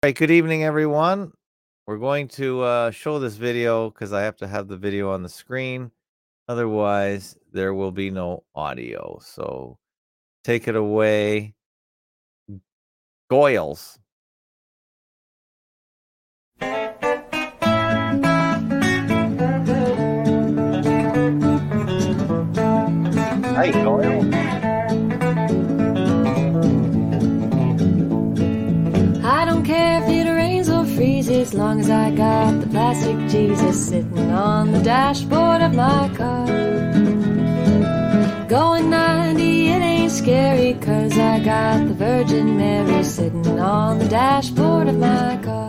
Right, good evening, everyone. We're going to show this video because I have to have the video on the screen. Otherwise, there will be no audio. So take it away, Goyles. Hi, Goyle. I don't care if it rains or freezes, as long as I got the plastic Jesus sitting on the dashboard of my car. Going 90, it ain't scary, 'cause I got the Virgin Mary sitting on the dashboard of my car.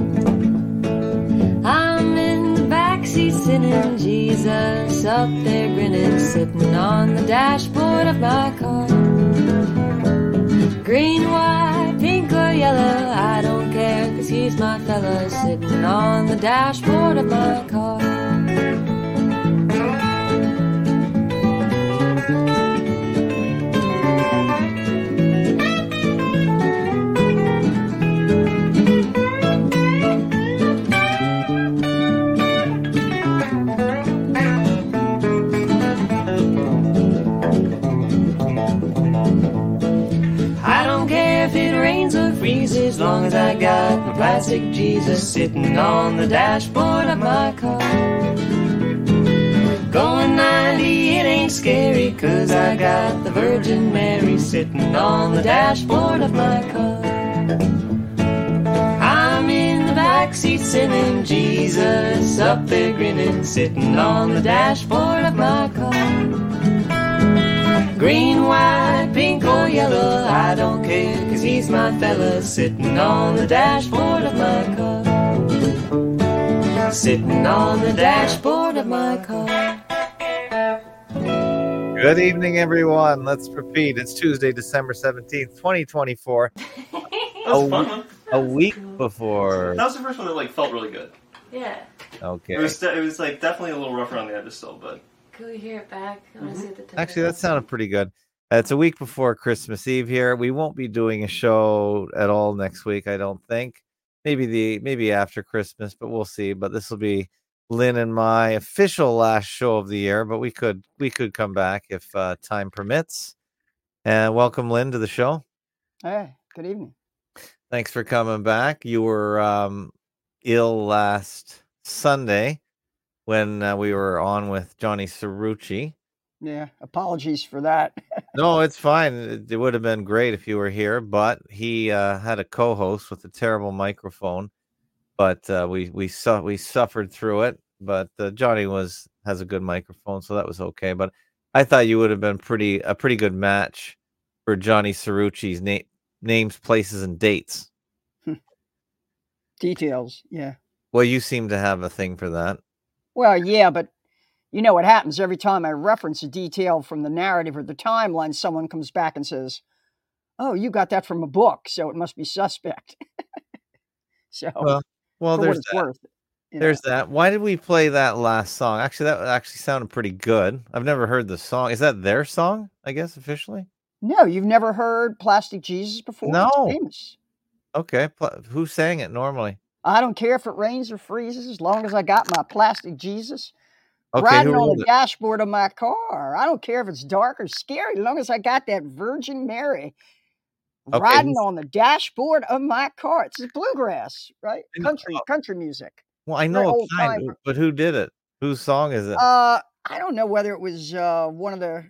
I'm in the backseat sitting, Jesus up there grinning, sitting on the dashboard of my car. Green, white, pink or yellow, I don't care, 'cause he's my fella, sitting on the dashboard of my car. As long as I got my plastic Jesus sitting on the dashboard of my car. Going 90, it ain't scary, 'cause I got the Virgin Mary sitting on the dashboard of my car. I'm in the backseat singing, Jesus up there grinning, sitting on the dashboard of my car. Green, white, pink or yellow, I don't care, 'cause he's my fella, sitting on the dashboard of my car. Sitting on the dashboard of my car. Good evening, everyone. Let's repeat. It's Tuesday, December 17th, 2024. A week before. That was the first one that felt really good. Yeah. Okay. It was definitely a little rough around the edges still, but. Can we hear it back? I want to see the tempo. Actually, that sounded pretty good. It's a week before Christmas Eve here. We won't be doing a show at all next week, I don't think. Maybe after Christmas, but we'll see. But this will be Lynn and my official last show of the year, but we could come back if time permits. And welcome, Lynn, to the show. Hey, good evening. Thanks for coming back. You were ill last Sunday when we were on with Johnny Cerrucci. Yeah, apologies for that. No, it's fine. It would have been great if you were here, but he had a co-host with a terrible microphone. But we suffered through it. But Johnny has a good microphone, so that was okay. But I thought you would have been a pretty good match for Johnny Cerrucci's names, places, and dates. Details, yeah. Well, you seem to have a thing for that. Well, yeah, but you know what happens every time I reference a detail from the narrative or the timeline, someone comes back and says, "Oh, you got that from a book, so it must be suspect." So, well, there's that. Worth, there's that. Why did we play that last song? Actually, that sounded pretty good. I've never heard the song. Is that their song, I guess, officially? No, you've never heard Plastic Jesus before? No. It's famous. Okay. Who sang it normally? I don't care if it rains or freezes, as long as I got my Plastic Jesus okay, riding on the dashboard of my car. I don't care if it's dark or scary, as long as I got that Virgin Mary riding on the dashboard of my car. It's bluegrass, right? Country music. Well, I know a kind, but who did it? Whose song is it? I don't know whether it was one of the.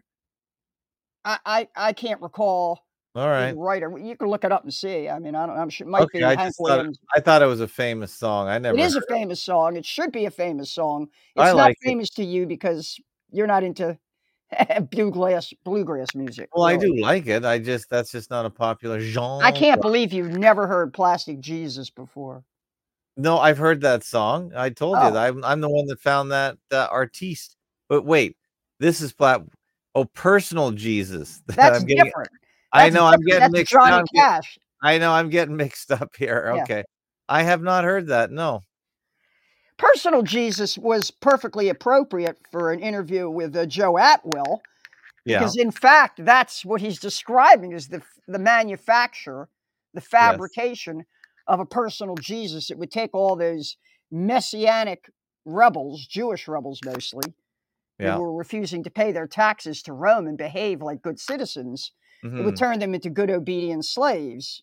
I can't recall. All right, writer. You can look it up and see. I mean, I'm sure it might be. I thought it was a famous song. It is a famous song. It should be a famous song. It's not famous to you because you're not into bluegrass music. Well, really. I do like it. That's just not a popular genre. I can't believe you've never heard Plastic Jesus before. No, I've heard that song. I told you that I'm the one that found that artiste. But wait, this is Personal Jesus. That's different. I know I'm getting mixed up. Cash. I know I'm getting mixed up here. Okay. Yeah. I have not heard that. No. Personal Jesus was perfectly appropriate for an interview with Joe Atwill. Yeah. Because in fact, that's what he's describing is the manufacture, the fabrication of a personal Jesus. It would take all those messianic rebels, Jewish rebels mostly, who Yeah. were refusing to pay their taxes to Rome and behave like good citizens. It would Hmm. turn them into good, obedient slaves.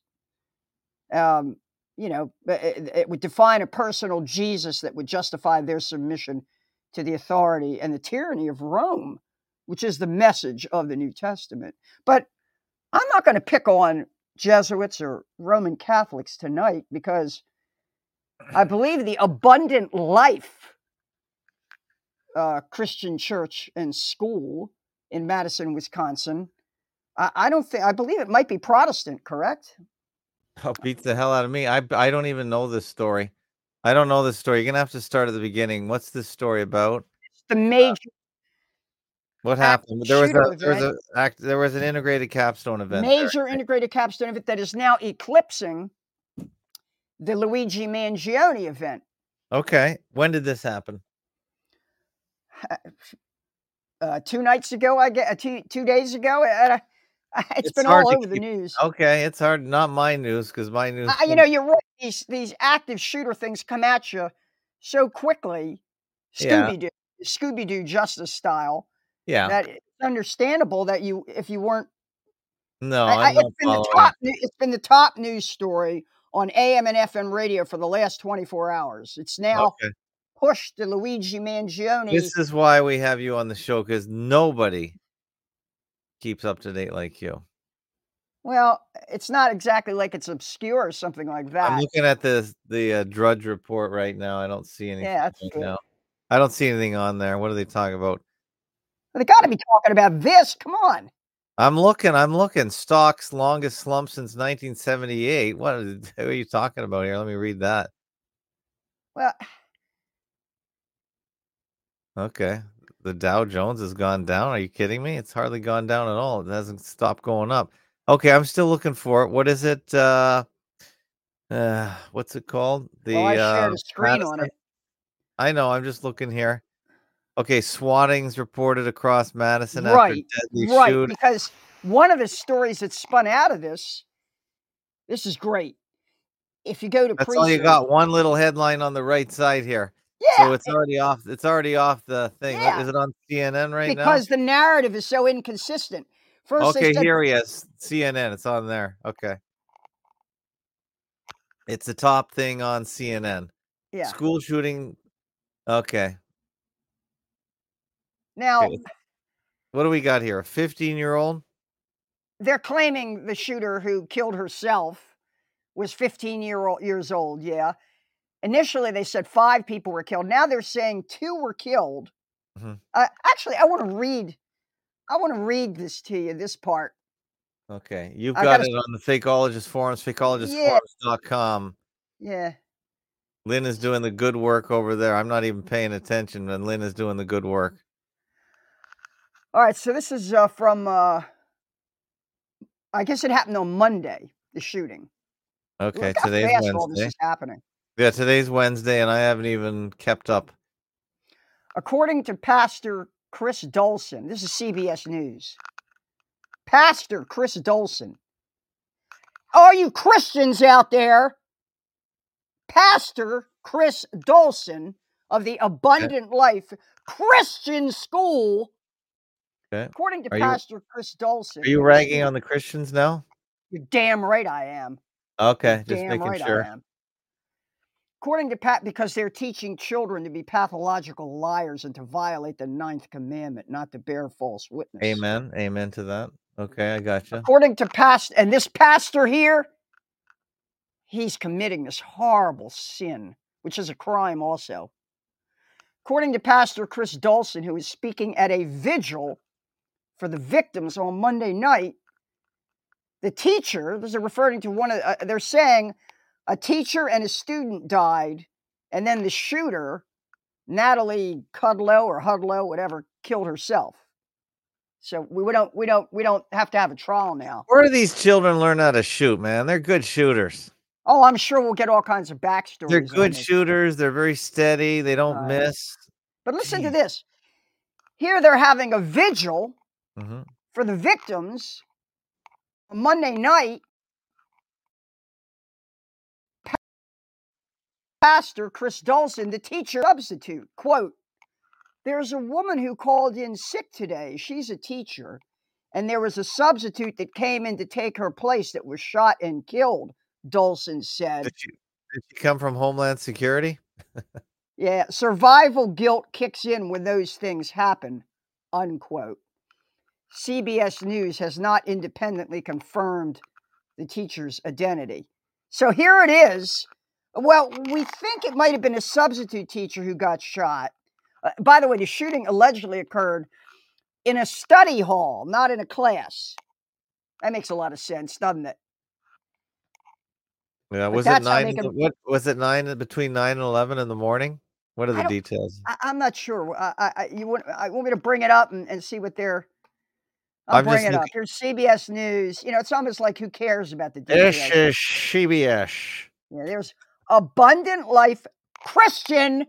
It would define a personal Jesus that would justify their submission to the authority and the tyranny of Rome, which is the message of the New Testament. But I'm not going to pick on Jesuits or Roman Catholics tonight, because I believe the Abundant Life Christian church and school in Madison, Wisconsin, I believe it might be Protestant, correct? Oh, beats the hell out of me. I don't even know this story. I don't know this story. You're gonna have to start at the beginning. What's this story about? It's the major What active happened? shooter event, There was an integrated capstone event major there. integrated capstone event that is now eclipsing the Luigi Mangione event. Okay. When did this happen? 2 nights ago, I get 2 days ago. It's been hard all to over the keep. news. Okay, it's hard. Not my news, because my news. You're right. These active shooter things come at you so quickly, Yeah. Scooby-Doo justice style, Yeah. that it's understandable that if you weren't. No, I'm not following. It's been the top news story on AM and FM radio for the last 24 hours. It's now Okay. pushed to Luigi Mangione. This is why we have you on the show, because nobody keeps up to date like you. Well, it's not exactly like it's obscure or something like I'm that. looking at the Drudge Report right now. I don't see anything Yeah, that's right good. now. I don't see anything on there. What are they talking about? They got to be talking about this. Come on. I'm looking. Stocks longest slump since 1978. What are you talking about here? Let me read that. Well, Okay. The Dow Jones has gone down. Are you kidding me? It's hardly gone down at all. It hasn't stopped going up. Okay, I'm still looking for it. What is it? What's it called? I shared a screen on Madison? it. I know. I'm just looking here. Okay, swattings reported across Madison after Right, deadly right. shoot. Because one of the stories that spun out of this is great. If you go to That's all you got. One little headline on the right side here. So yeah, it's already off. It's already off the thing. Yeah. Is it on CNN right now? because the narrative is so inconsistent. First, they Okay, said, here he is. CNN. It's on there. Okay. It's the top thing on CNN. yeah. School shooting. Okay. Now, Okay. What do we got here? A 15-year-old? they're claiming the shooter who killed herself was 15 years old. Yeah. Initially, they said 5 people were killed. Now they're saying 2 were killed. Mhm. Actually, I want to read this to you. This part. Okay. You've I got gotta- it on the Fakeologist forums, Yeah. fakeologistforums.com. Yeah. Lynn is doing the good work over there. I'm not even paying attention, and Lynn is doing the good work. All right. So this is from. I guess it happened on Monday. The shooting. Okay, Look how today's fast all this Wednesday. is happening. Yeah, today's Wednesday, and I haven't even kept up. According to Pastor Chris Dolson, this is CBS News. Pastor Chris Dolson. All you Christians out there, Pastor Chris Dolson of the Abundant Life Christian School. Okay. According to Are you- Pastor Chris Dolson. Are you ragging on the Christians now? You're damn right I am. Okay, You're just damn making right sure. I am. According to Pat, because they're teaching children to be pathological liars and to violate the 9th commandment, not to bear false witness. Amen. Amen to that. Okay, I gotcha. According to and this pastor here, he's committing this horrible sin, which is a crime also. According to Pastor Chris Dolson, who is speaking at a vigil for the victims on Monday night, the teacher, this is referring to one of, they're saying a teacher and a student died, and then the shooter, Natalie Kudlow or Hudlow, whatever, killed herself. So we don't have to have a trial now. Where do these children learn how to shoot, man? They're good shooters. Oh, I'm sure we'll get all kinds of backstories. They're on good this. shooters. They're very steady. They don't Right. miss. But listen to Jeez. this. Here they're having a vigil Mhm. for the victims on Monday night. Pastor Chris Dawson, the teacher substitute. Quote, there's a woman who called in sick today. She's a teacher. And there was a substitute that came in to take her place that was shot and killed, Dawson said. Did she come from Homeland Security? Yeah, survival guilt kicks in when those things happen, unquote. CBS News has not independently confirmed the teacher's identity. So here it is. Well, we think it might have been a substitute teacher who got shot. By the way, the shooting allegedly occurred in a study hall, not in a class. That makes a lot of sense, doesn't it? Yeah, But was it that's how 9? they can- What was it? 9 between 9 and 11 in the morning? What are I the don't- details? I'm not sure. I want me to bring it up and see what they're. I'm I'll bring just it up. looking- Here's CBS News. You know, it's almost like who cares about the details. This is CBS. Yeah, there's Abundant Life Christian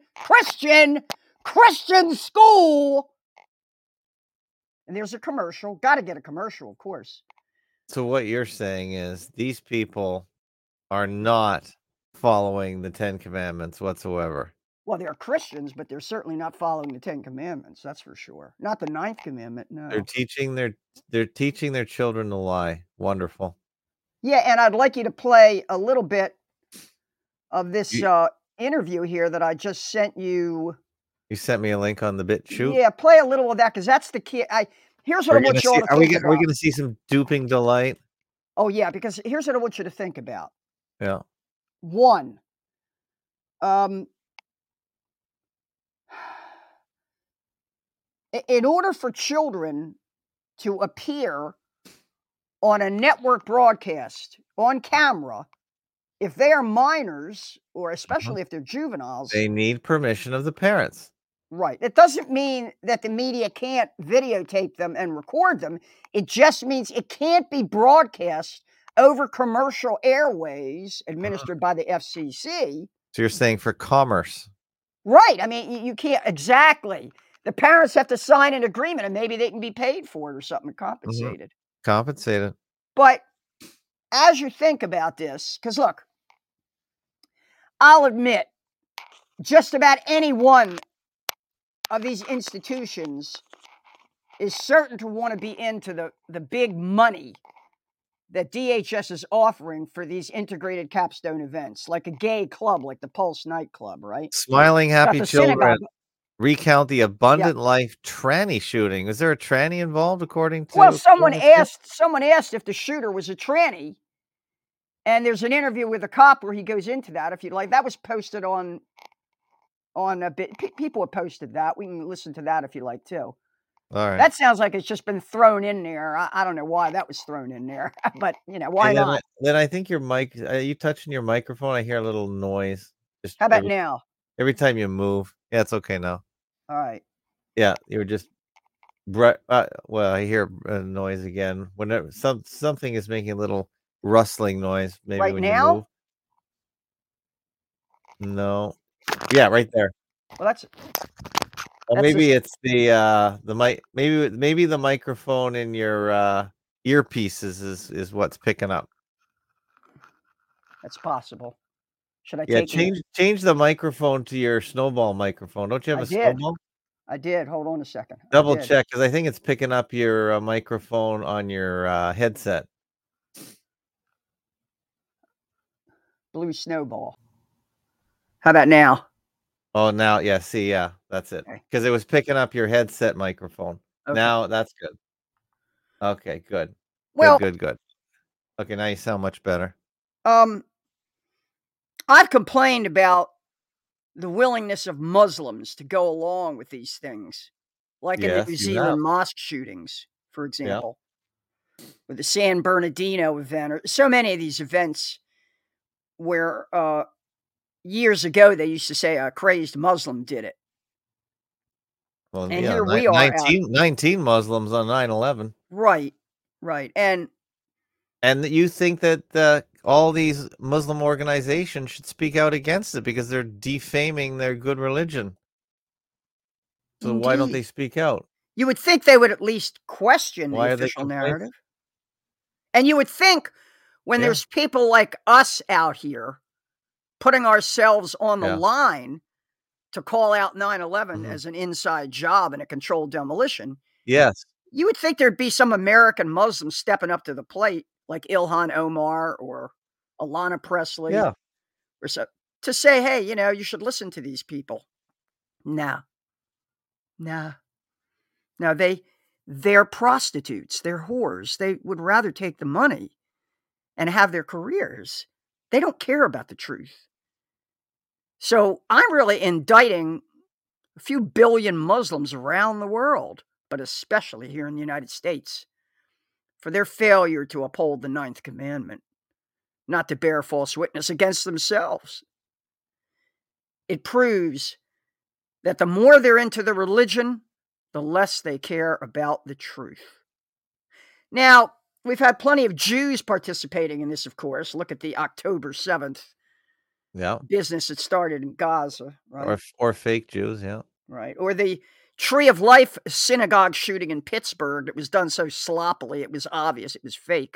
School. And there's a commercial. Got to get a commercial, of course. So what you're saying is these people are not following the 10 Commandments whatsoever. Well, they're Christians, but they're certainly not following the 10 Commandments. That's for sure. Not the 9th commandment. No. They're teaching their children to lie. Wonderful. Yeah, and I'd like you to play a little bit of this interview here that I just sent you. You sent me a link on the BitChute. Yeah, play a little of that because that's the key. Here's what I want you all to Are we think about. going to see some duping delight? Oh yeah, because here's what I want you to think about. Yeah. One, in order for children to appear on a network broadcast on camera, if they are minors, or especially if they're juveniles, They need permission of the parents. right. It doesn't mean that the media can't videotape them and record them. It just means it can't be broadcast over commercial airways administered by the FCC. So you're saying for commerce. Right. I mean, you can't exactly. The parents have to sign an agreement and maybe they can be paid for it or something, compensated. Compensated. But as you think about this, because look, I'll admit, just about any one of these institutions is certain to want to be into the big money that DHS is offering for these integrated capstone events, like a gay club, like the Pulse nightclub, right? Smiling happy the children synagogue. recount the Abundant Life tranny shooting. Is there a tranny involved according to Well, someone this? asked if the shooter was a tranny, and there's an interview with a cop where he goes into that. If you'd like, that was posted on a bit. People have posted that. We can listen to that if you like too. All right. That sounds like it's just been thrown in there. I don't know why that was thrown in there, but why And then not? Then I think your mic, you touching your microphone, I hear a little noise. Just How about now? every time you move. Yeah, it's okay now. All right. Yeah, you were just well, I hear a noise again. Whenever something is making a little rustling noise, maybe Right when now? you move. No. Yeah, right there. Well, that's Or That's maybe it's the mic. Maybe the microphone in your earpieces is what's picking up. possible. Should I Yeah, take change the microphone to your snowball microphone. Don't you have I a did. snowball? I did. Hold on a second. I Double did. check because I think it's picking up your microphone on your headset. Blue snowball. How about now? Oh, now, yeah, see, yeah, that's it. Okay. Because it was picking up your headset microphone. Okay. Now that's good. Okay, good. Well, Good. Okay, now you sound much better. I've complained about the willingness of Muslims to go along with these things, like in the Yes, New you Zealand have. mosque shootings, for example, with the San Bernardino event, or so many of these events where years ago they used to say a crazed Muslim did it. Well, And yeah, here we are out. 19 Muslims on 9/11. Right. And And you think that all these Muslim organizations should speak out against it because they're defaming their good religion. So why don't Indeed. they speak out? you would think they would at least question Why the are they official complacent? narrative. And you would think when Yeah. there's people like us out here putting ourselves on the Yeah. line to call out 9/11 Mhm. as an inside job and a controlled demolition, Yes. you would think there'd be some American Muslims stepping up to the plate, like Ilhan Omar or Alana Presley, Yeah. or so, to say, hey, you should listen to these people. No, no, no. They're prostitutes. They're whores. They would rather take the money and have their careers. They don't care about the truth. So I'm really indicting a few billion Muslims around the world, but especially here in the United States, for their failure to uphold the ninth commandment, not to bear false witness against themselves. It proves that the more they're into the religion, the less they care about the truth. Now, we've had plenty of Jews participating in this, of course. Look at the October 7th Yeah. business that started in Gaza, right? Or fake Jews. Yeah. Right. Or the Tree of Life synagogue shooting in Pittsburgh that was done so sloppily, it was obvious it was fake.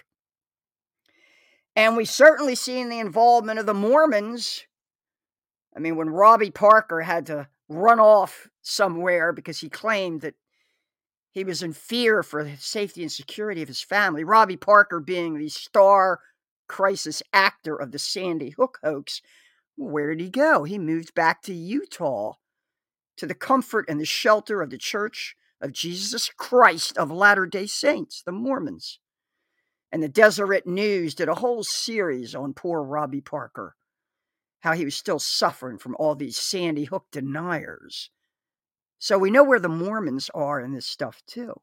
And we certainly seen the involvement of the Mormons. I mean, when Robbie Parker had to run off somewhere because he claimed that he was in fear for the safety and security of his family, Robbie Parker being the star crisis actor of the Sandy Hook hoax, where did he go? He moved back to Utah, to the comfort and the shelter of the Church of Jesus Christ of Latter-day Saints, the Mormons. And the Deseret News did a whole series on poor Robbie Parker, how he was still suffering from all these Sandy Hook deniers. So we know where the Mormons are in this stuff too.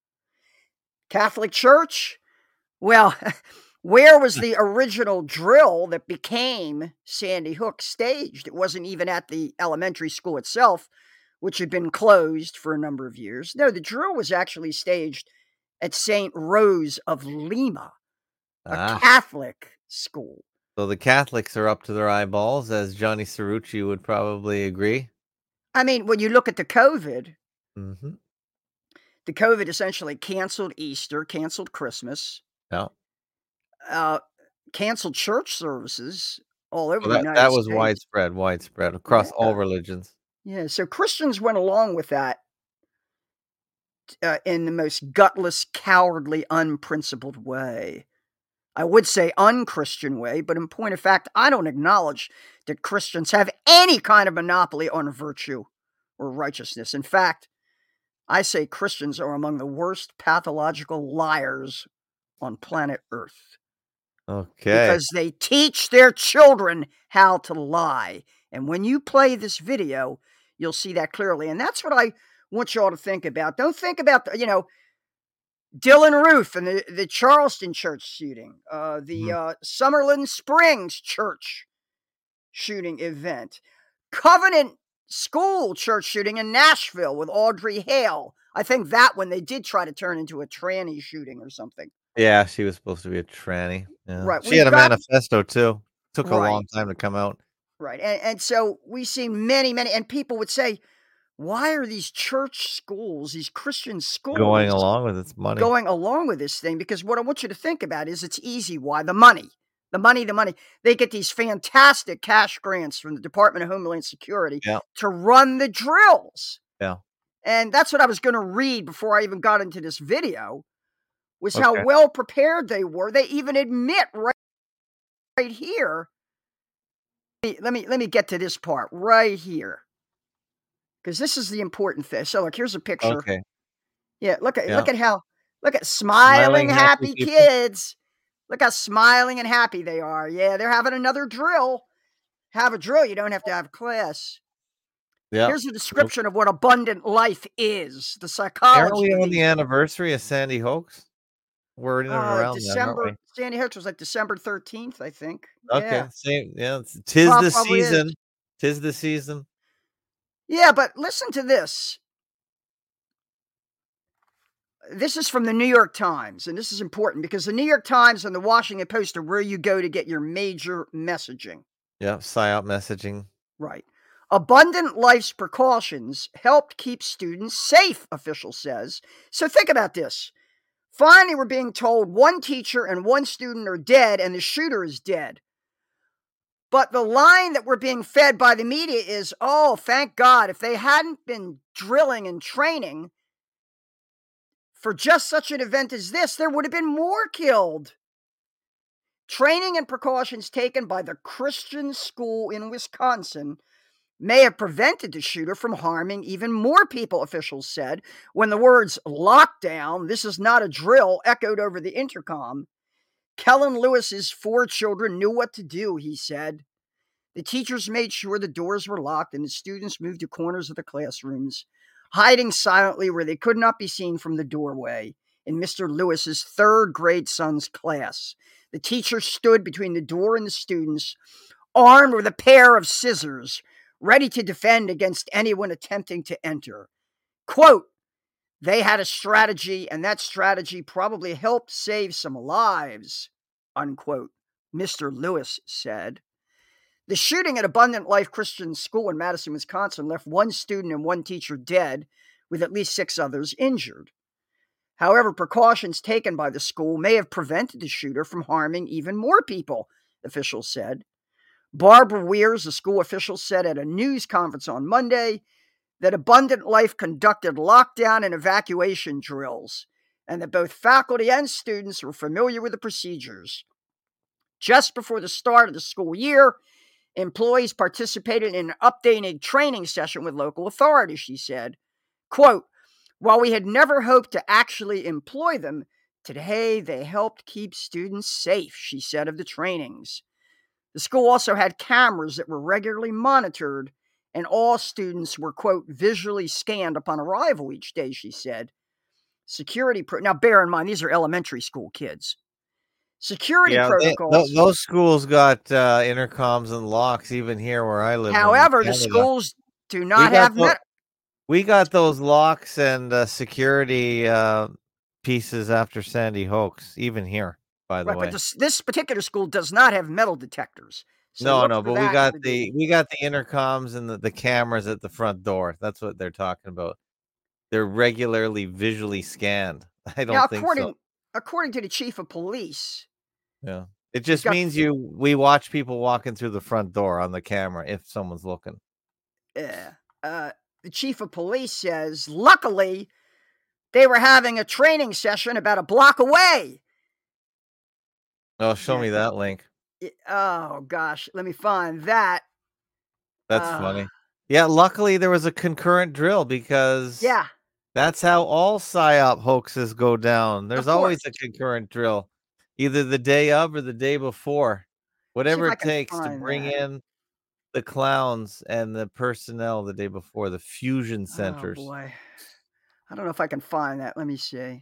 Catholic Church? Well, where was the original drill that became Sandy Hook staged? It wasn't even at the elementary school itself, which had been closed for a number of years. No, the drill was actually staged at St. Rose of Lima, a Catholic school. So the Catholics are up to their eyeballs, as Johnny Cerrucci would probably agree. I mean, when you look at the COVID, Mm-hmm. the COVID essentially canceled Easter, canceled Christmas, Yeah. canceled church services all over So the United that States. was widespread across all religions. Yeah, so Christians went along with that in the most gutless, cowardly, unprincipled way. I would say unchristian way, but in point of fact, I don't acknowledge that Christians have any kind of monopoly on virtue or righteousness. In fact, I say Christians are among the worst pathological liars on planet Earth. Okay. Because they teach their children how to lie. And when you play this video, you'll see that clearly. And that's what I want you all to think about. Don't think about, Dylan Roof and the Charleston church shooting, the Summerlin Springs church shooting event, Covenant School church shooting in Nashville with Audrey Hale. I think that one they did try to turn into a tranny shooting or something. Yeah, she was supposed to be a tranny. Yeah. Right. She had a manifesto too. Took a long Right. time to come out. Right. And so we see many, and people would say, why are these church schools, these Christian schools, Going along with its money. going along with this thing? Because what I want you to think about is it's easy. Why? The money. The money. They get these fantastic cash grants from the Department of Homeland Security to run the drills. Yeah. And that's what I was going to read before I even got into this video, was how well prepared they were. They even admit right here. Let me get to this part right here, because this is the important thing. So look, here's a picture. Okay. Yeah, look at smiling happy kids. Look how smiling and happy they are. Yeah, they're having another drill. Have a drill. You don't have to have class. Yeah. Here's a description of what abundant life is. The psychology. Aren't we on the anniversary of Sandy Hoax? We're in and around December. Then, Sandy Hook was like December 13th, I think. Okay, yeah. Same. Yeah, tis the season. Tis the season. Yeah, but listen to this. This is from the New York Times, and this is important because the New York Times and the Washington Post are where you go to get your major messaging. Yeah, PSYOP messaging. Right. Abundant life's precautions helped keep students safe, official says. So think about this. Finally, we're being told one teacher and one student are dead and the shooter is dead. But the line that we're being fed by the media is, oh, thank God, if they hadn't been drilling and training for just such an event as this, there would have been more killed. Training and precautions taken by the Christian school in Wisconsin may have prevented the shooter from harming even more people, officials said, when the words lockdown, this is not a drill, echoed over the intercom. Kellen Lewis's 4 children knew what to do, he said. The teachers made sure the doors were locked and the students moved to corners of the classrooms, hiding silently where they could not be seen from the doorway. In Mr. Lewis's 3rd grade son's class, the teacher stood between the door and the students, armed with a pair of scissors, ready to defend against anyone attempting to enter. Quote, they had a strategy, and that strategy probably helped save some lives, unquote, Mr. Lewis said. The shooting at Abundant Life Christian School in Madison, Wisconsin left 1 student and 1 teacher dead, with at least 6 others injured. However, precautions taken by the school may have prevented the shooter from harming even more people, officials said. Barbara Weirs, a school official, said at a news conference on Monday that Abundant Life conducted lockdown and evacuation drills, and that both faculty and students were familiar with the procedures. Just before the start of the school year, employees participated in an updated training session with local authorities, she said. Quote, while we had never hoped to actually employ them, today they helped keep students safe, she said of the trainings. The school also had cameras that were regularly monitored, and all students were, quote, visually scanned upon arrival each day, she said. Now, bear in mind, these are elementary school kids. Security protocols. Those schools got intercoms and locks, even here where I live. However, the schools do not have... We got those locks and security pieces after Sandy Hook, even here, by the way. But this particular school does not have metal detectors. So no, but we got the intercoms and the cameras at the front door. That's what they're talking about. They're regularly visually scanned. I don't think so. According to the chief of police. Yeah. It just means we watch people walking through the front door on the camera if someone's looking. Yeah. The chief of police says, luckily, they were having a training session about a block away. Oh, show me that link. Oh, gosh. Let me find that. That's funny. Yeah, luckily there was a concurrent drill because that's how all PSYOP hoaxes go down. There's always a concurrent drill, either the day of or the day before. Whatever it takes to bring in the clowns and the personnel the day before, the fusion centers. Oh, boy. I don't know if I can find that. Let me see.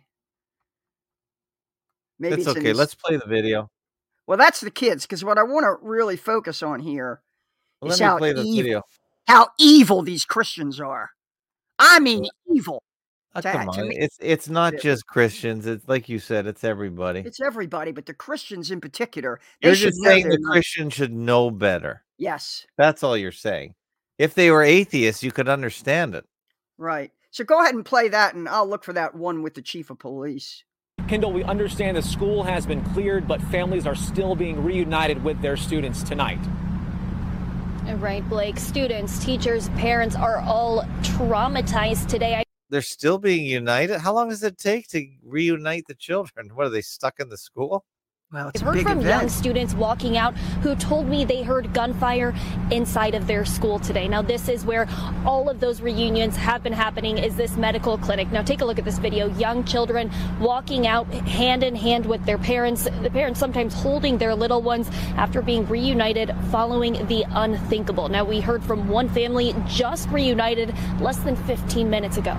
Maybe it's okay. Let's play the video. Well, that's the kids, because what I want to really focus on here is how evil these Christians are. I mean, evil. Come on. It's not just Christians. It's like you said, it's everybody. It's everybody, but the Christians in particular. You're just saying the Christians should know better. Yes. That's all you're saying. If they were atheists, you could understand it. Right. So go ahead and play that, and I'll look for that one with the chief of police. Kendall, we understand the school has been cleared, but families are still being reunited with their students tonight. Right, Blake. Students, teachers, parents are all traumatized today. They're still being united? How long does it take to reunite the children? What, are they stuck in the school? Well, it's I've heard from young students walking out who told me they heard gunfire inside of their school today. Now, this is where all of those reunions have been happening, is this medical clinic. Now, take a look at this video. Young children walking out hand in hand with their parents, the parents sometimes holding their little ones after being reunited following the unthinkable. Now, we heard from one family just reunited less than 15 minutes ago.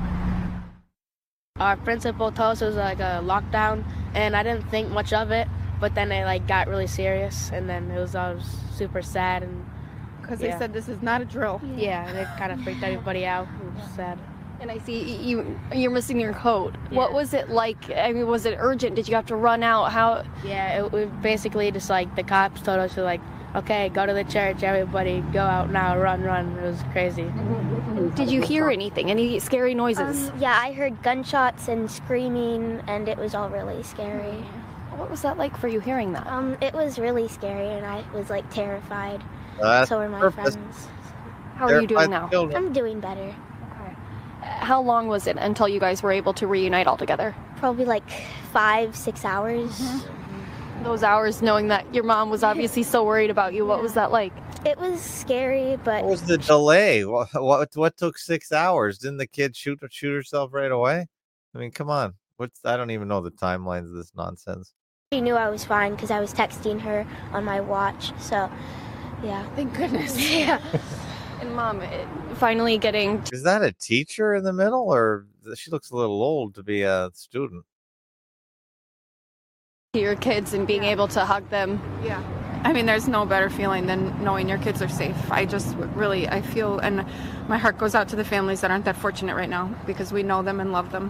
Our principal told us it was like a lockdown, and I didn't think much of it, but then it got really serious, and then it was all super sad. And because they said this is not a drill. Yeah, and it kind of freaked everybody out. It was sad. And I see you're missing your coat. Yeah. What was it like? I mean, was it urgent? Did you have to run out? How? Yeah, it basically just like the cops told us to like, okay, go to the church, everybody go out now, run. It was crazy. Did you hear anything? Any scary noises? Yeah, I heard gunshots and screaming, and it was all really scary. What was that like for you hearing that? It was really scary, and I was like terrified. That's So were my purpose. friends. How are you doing now? I'm doing better. How long was it until you guys were able to reunite all together? Probably like 5-6 hours. Those hours knowing that your mom was obviously so worried about you, what was that like? It was scary, but What was the delay? What took 6 hours? Didn't the kid shoot herself right away? I mean, come on. I don't even know the timelines of this nonsense. she knew I was fine because I was texting her on my watch. So, yeah. Thank goodness. Yeah. And Mom, finally getting Is that a teacher in the middle, or she looks a little old to be a student? to your kids and being able to hug them. Yeah. I mean, there's no better feeling than knowing your kids are safe. I feel, and my heart goes out to the families that aren't that fortunate right now because we know them and love them.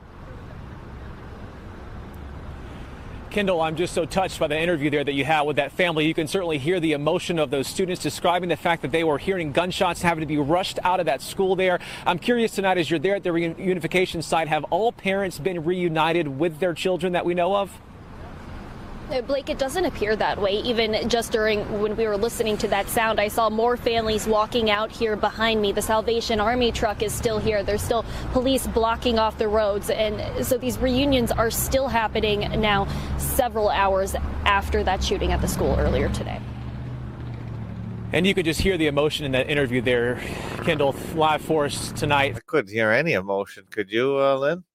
Kendall, I'm just so touched by the interview there that you had with that family. You can certainly hear the emotion of those students describing the fact that they were hearing gunshots, having to be rushed out of that school there. I'm curious tonight, as you're there at the reunification site, have all parents been reunited with their children that we know of? Blake, it doesn't appear that way. Even just during when we were listening to that sound, I saw more families walking out here behind me. The Salvation Army truck is still here. There's still police blocking off the roads. And so these reunions are still happening now, several hours after that shooting at the school earlier today. And you could just hear the emotion in that interview there, Kendall, live for us tonight. I couldn't hear any emotion. Could you, Lynn?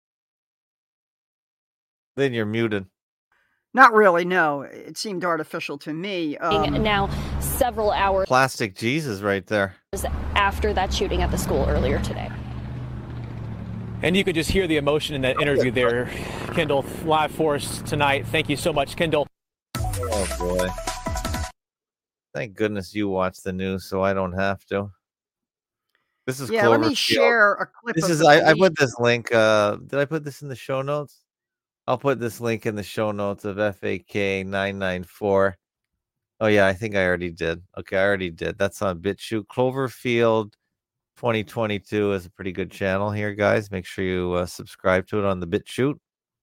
Lynn, you're muted. Not really, no. It seemed artificial to me. Now, several hours Plastic Jesus right there. after that shooting at the school earlier today. And you could just hear the emotion in that interview there, Kendall, live for us tonight. Thank you so much, Kendall. Oh, boy. Thank goodness you watch the news so I don't have to. This is Yeah, let me Cloverfield. share a clip This of is the I police. put this link. Did I put this in the show notes? I'll put this link in the show notes of FAK 994. Oh yeah, I think I already did. Okay, I already did. That's on BitChute. Cloverfield 2022 is a pretty good channel here, guys. Make sure you subscribe to it on the BitChute.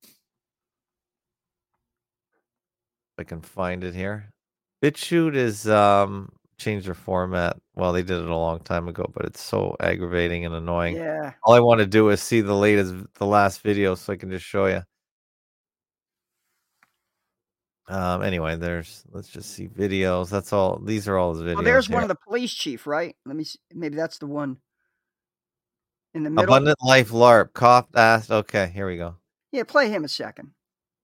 If I can find it here. BitChute is changed their format. Well, they did it a long time ago, but it's so aggravating and annoying. Yeah. All I want to do is see the last video so I can just show you. Anyway, let's just see videos. That's all. These are all his videos. Well, there's here. one of the police chief, right? Let me see. Maybe that's the one in the middle. Abundant Life LARP. Cop asked. Okay, here we go. Yeah, play him a second.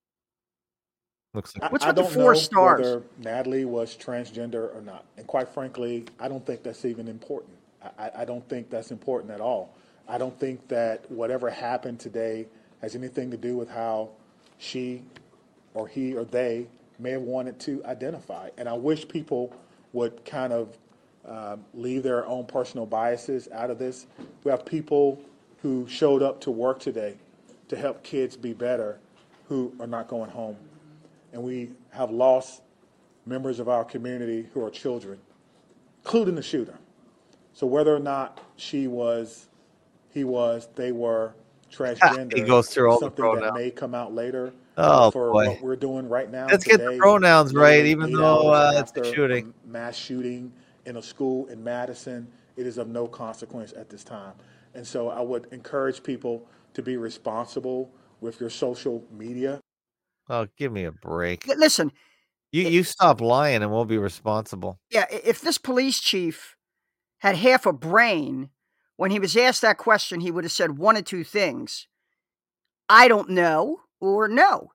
Looks like What's I with the don't 4 know stars? whether Natalie was transgender or not. And quite frankly, I don't think that's even important. I don't think that's important at all. I don't think that whatever happened today has anything to do with how she or he or they may have wanted to identify. And I wish people would kind of leave their own personal biases out of this. We have people who showed up to work today to help kids be better who are not going home. And we have lost members of our community who are children, including the shooter. So whether or not he was, they were transgender, He goes through all the something that pronouns. may come out later. Oh, For boy. what we're doing right now. Let's get the today, pronouns right, even 8 though hours it's a after shooting. a mass shooting in a school in Madison, it is of no consequence at this time. And so I would encourage people to be responsible with your social media. Oh, give me a break. Listen, You stop lying and we'll be responsible. yeah, if this police chief had half a brain, when he was asked that question, he would have said one of two things. I don't know, or no.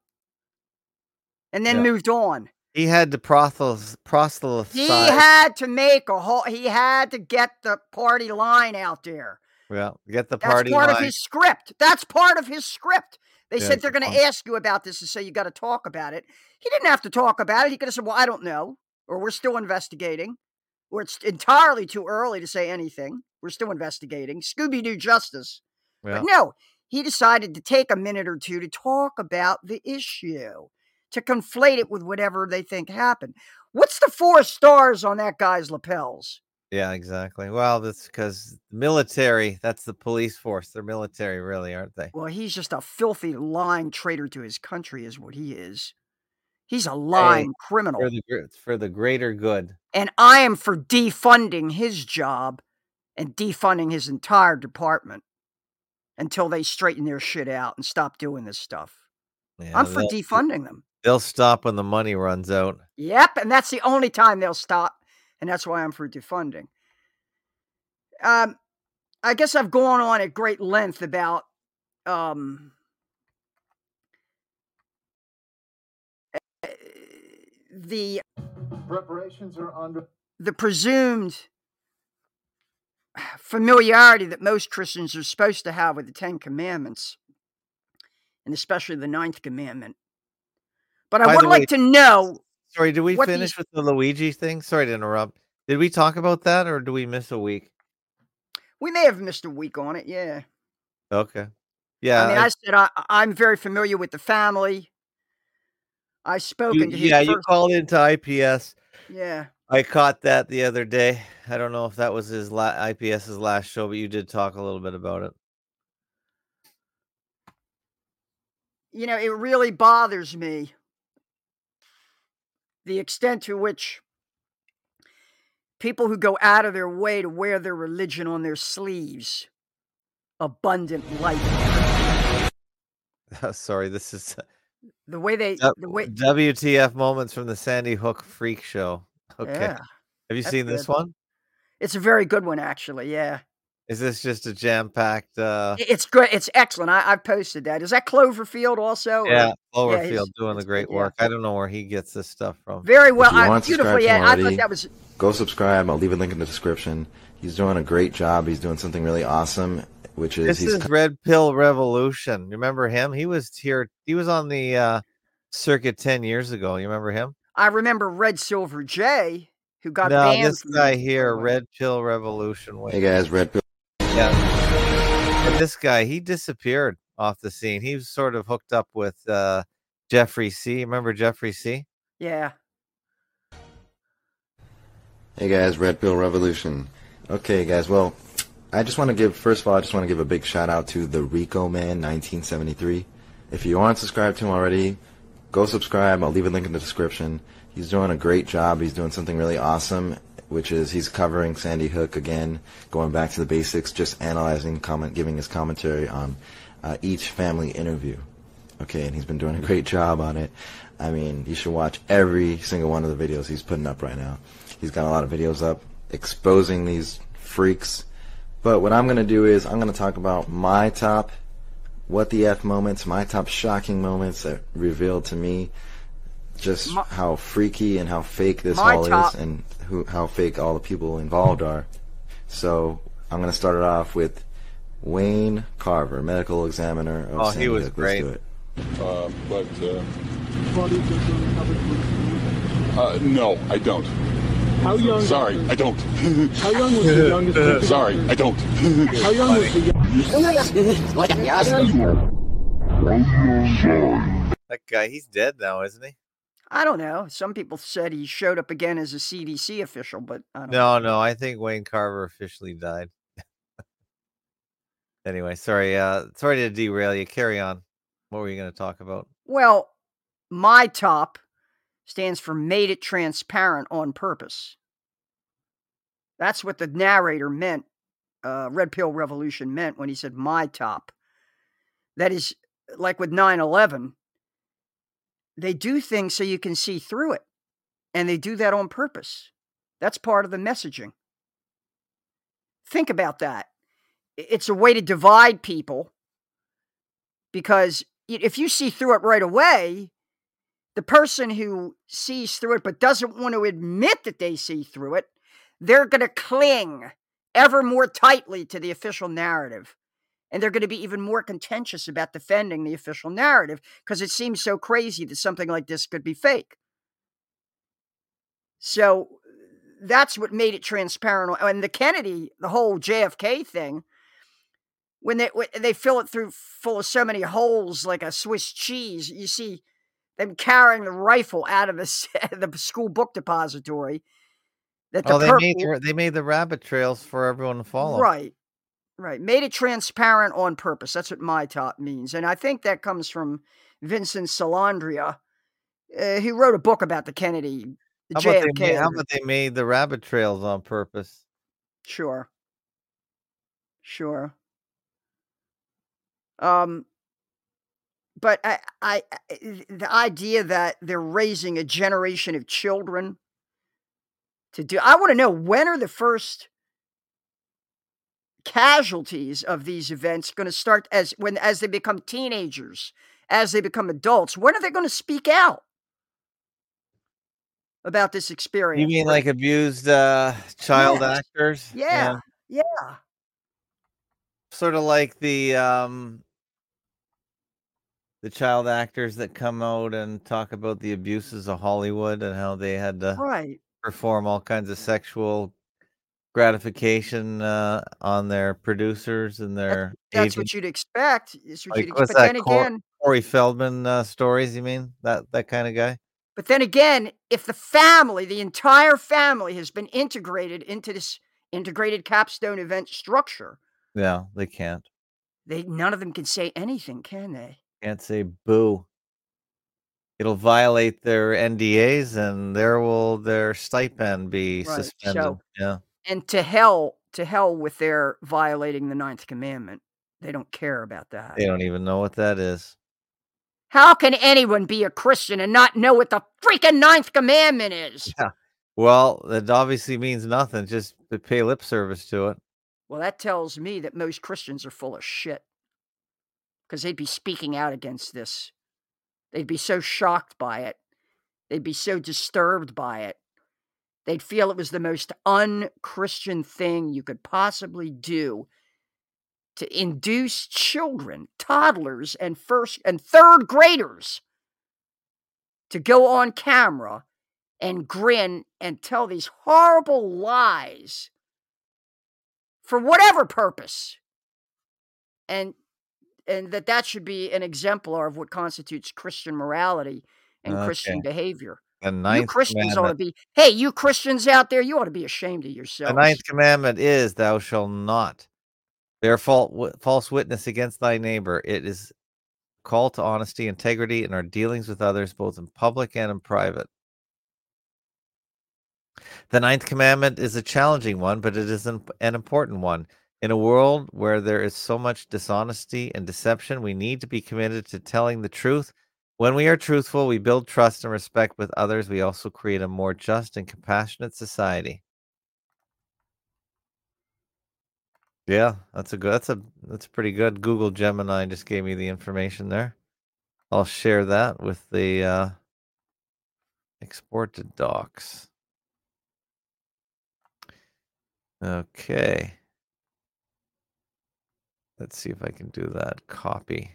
And then Yeah. moved on. He had to proselytize. He had to make he had to get the party line out there. Yeah, get the That's party part line. of his script. That's part of his script. They Yeah, said it's they're a going to fun- ask you about this and say you got to talk about it. He didn't have to talk about it. He could have said, well, I don't know, or we're still investigating, or it's entirely too early to say anything. We're still investigating. Scooby-Doo justice. Yeah. But no, he decided to take a minute or two to talk about the issue, to conflate it with whatever they think happened. What's the 4 stars on that guy's lapels? Yeah, exactly. Well, that's because military, that's the police force. They're military, really, aren't they? Well, he's just a filthy, lying traitor to his country is what he is. He's a lying for criminal. the greater good. And I am for defunding his job and defunding his entire department until they straighten their shit out and stop doing this stuff. Yeah, I'm for defunding them. They'll stop when the money runs out. Yep, and that's the only time they'll stop, and that's why I'm for defunding. I guess I've gone on at great length about the Preparations are under the presumed familiarity that most Christians are supposed to have with the Ten Commandments, and especially the Ninth Commandment. But I would like to know. Sorry, did we finish with the Luigi thing? Sorry to interrupt. Did we talk about that, or do we miss a week? We may have missed a week on it, yeah. Okay. Yeah. I mean, I said I'm very familiar with the family. I've spoken to his you called into IPS. Yeah. I caught that the other day. I don't know if that was his IPS's last show, but you did talk a little bit about it. You know, it really bothers me the extent to which people who go out of their way to wear their religion on their sleeves, abundant light. Sorry, this is the way they WTF moments from the Sandy Hook Freak Show. Okay. Yeah, have you seen this one? It's a very good one, actually. Yeah. Is this just a jam-packed? It's good. It's excellent. I've posted that. Is that Cloverfield also? Yeah, Cloverfield doing the great work. I don't know where he gets this stuff from. Very well. Beautifully. Yeah, I thought that was. Go subscribe. I'll leave a link in the description. He's doing a great job. He's doing something really awesome, which is this is Red Pill Revolution. Remember him? He was here. He was on the circuit 10 years ago. You remember him? I remember Red Silver J, who got banned. This guy here, Red Pill Revolution. Hey guys, Red Pill. Yeah. But this guy, he disappeared off the scene. He was sort of hooked up with Jeffrey C. Remember Jeffrey C? Yeah. Hey guys, Red Pill Revolution. Okay guys, well, first of all, I just want to give a big shout out to the Rico Man 1973. If you aren't subscribed to him already, go subscribe. I'll leave a link in the description. He's doing a great job. He's doing something really awesome, which is he's covering Sandy Hook again, going back to the basics, just analyzing, giving his commentary on each family interview. Okay, and he's been doing a great job on it. I mean, you should watch every single one of the videos he's putting up right now. He's got a lot of videos up exposing these freaks. But what I'm going to do is I'm going to talk about my top what the F moments, my top shocking moments that revealed to me just how freaky and how fake this all is, and how fake all the people involved are. So I'm going to start it off with Wayne Carver, medical examiner of Sandy he was Hook. great. Let's do it. No, I don't. How young? Sorry, I don't. How young was the youngest? Sorry, I don't. How young was the That guy, he's dead now, isn't he? I don't know. Some people said he showed up again as a CDC official, but I don't know. No, I think Wayne Carver officially died. Anyway, sorry to derail you. Carry on. What were you going to talk about? Well, my top stands for made it transparent on purpose. That's what the narrator meant, Red Pill Revolution meant when he said my top. That is, like with 9/11, they do things so you can see through it. And they do that on purpose. That's part of the messaging. Think about that. It's a way to divide people, because if you see through it right away, the person who sees through it but doesn't want to admit that they see through it, they're going to cling ever more tightly to the official narrative. And they're going to be even more contentious about defending the official narrative because it seems so crazy that something like this could be fake. So that's what made it transparent. And the whole JFK thing, when they fill it full of so many holes like a Swiss cheese, you see them carrying the rifle out of the school book depository. They made the rabbit trails for everyone to follow. Right. Made it transparent on purpose. That's what my top means. And I think that comes from Vincent Salandria. He wrote a book about the Kennedy, the How about they JFK. how about they made the rabbit trails on purpose? Sure. But the idea that they're raising a generation of children to do, I want to know, when are the first casualties of these events going to start, as they become teenagers, as they become adults? When are they going to speak out about this experience? You mean like abused child Yes. actors? Yeah. Sort of like the child actors that come out and talk about the abuses of Hollywood and how they had to Right. perform all kinds of sexual gratification on their producers and their That's agents. what you'd expect. It's what Like, you'd what's expect. But that, then again, Corey Feldman stories, you mean? That kind of guy? But then again, if the entire family has been integrated into this integrated capstone event structure, Yeah, they can't. none of them can say anything, can they? Can't say boo. It'll violate their NDAs and their stipend be Right. suspended. So, Yeah. and to hell with their violating the 9th commandment. They don't care about that. They don't even know what that is. How can anyone be a Christian and not know what the freaking 9th commandment is? Yeah. Well, that obviously means nothing. Just to pay lip service to it. Well, that tells me that most Christians are full of shit, because they'd be speaking out against this. They'd be so shocked by it. They'd be so disturbed by it. They'd feel it was the most un-Christian thing you could possibly do to induce children, toddlers, and first and third graders to go on camera and grin and tell these horrible lies for whatever purpose. And that should be an exemplar of what constitutes Christian morality and Christian behavior. The You 9th Christians ought to commandment. be, hey, you Christians out there, you ought to be ashamed of The yourselves. 9th commandment is, thou shalt not bear false witness against thy neighbor. It is a call to honesty, integrity in our dealings with others, both in public and in private. The 9th commandment is a challenging one, but it is an important one. In a world where there is so much dishonesty and deception, we need to be committed to telling the truth. When we are truthful, we build trust and respect with others. We also create a more just and compassionate society. Yeah, that's pretty good. Google Gemini just gave me the information there. I'll share that with the exported docs. Okay. Let's see if I can do that. Copy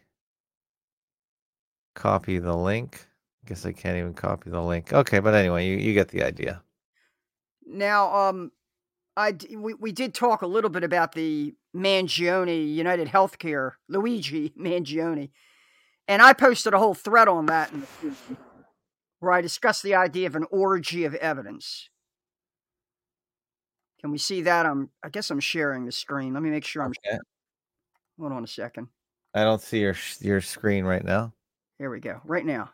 the link. I guess I can't even copy the link. Okay, but anyway, you get the idea. Now, we did talk a little bit about the Mangione United Healthcare, Luigi Mangione, and I posted a whole thread on that where I discussed the idea of an orgy of evidence. Can we see that? I guess I'm sharing the screen. Let me make sure I'm. Okay. Hold on a second. I don't see your screen right now. Here we go. Right now.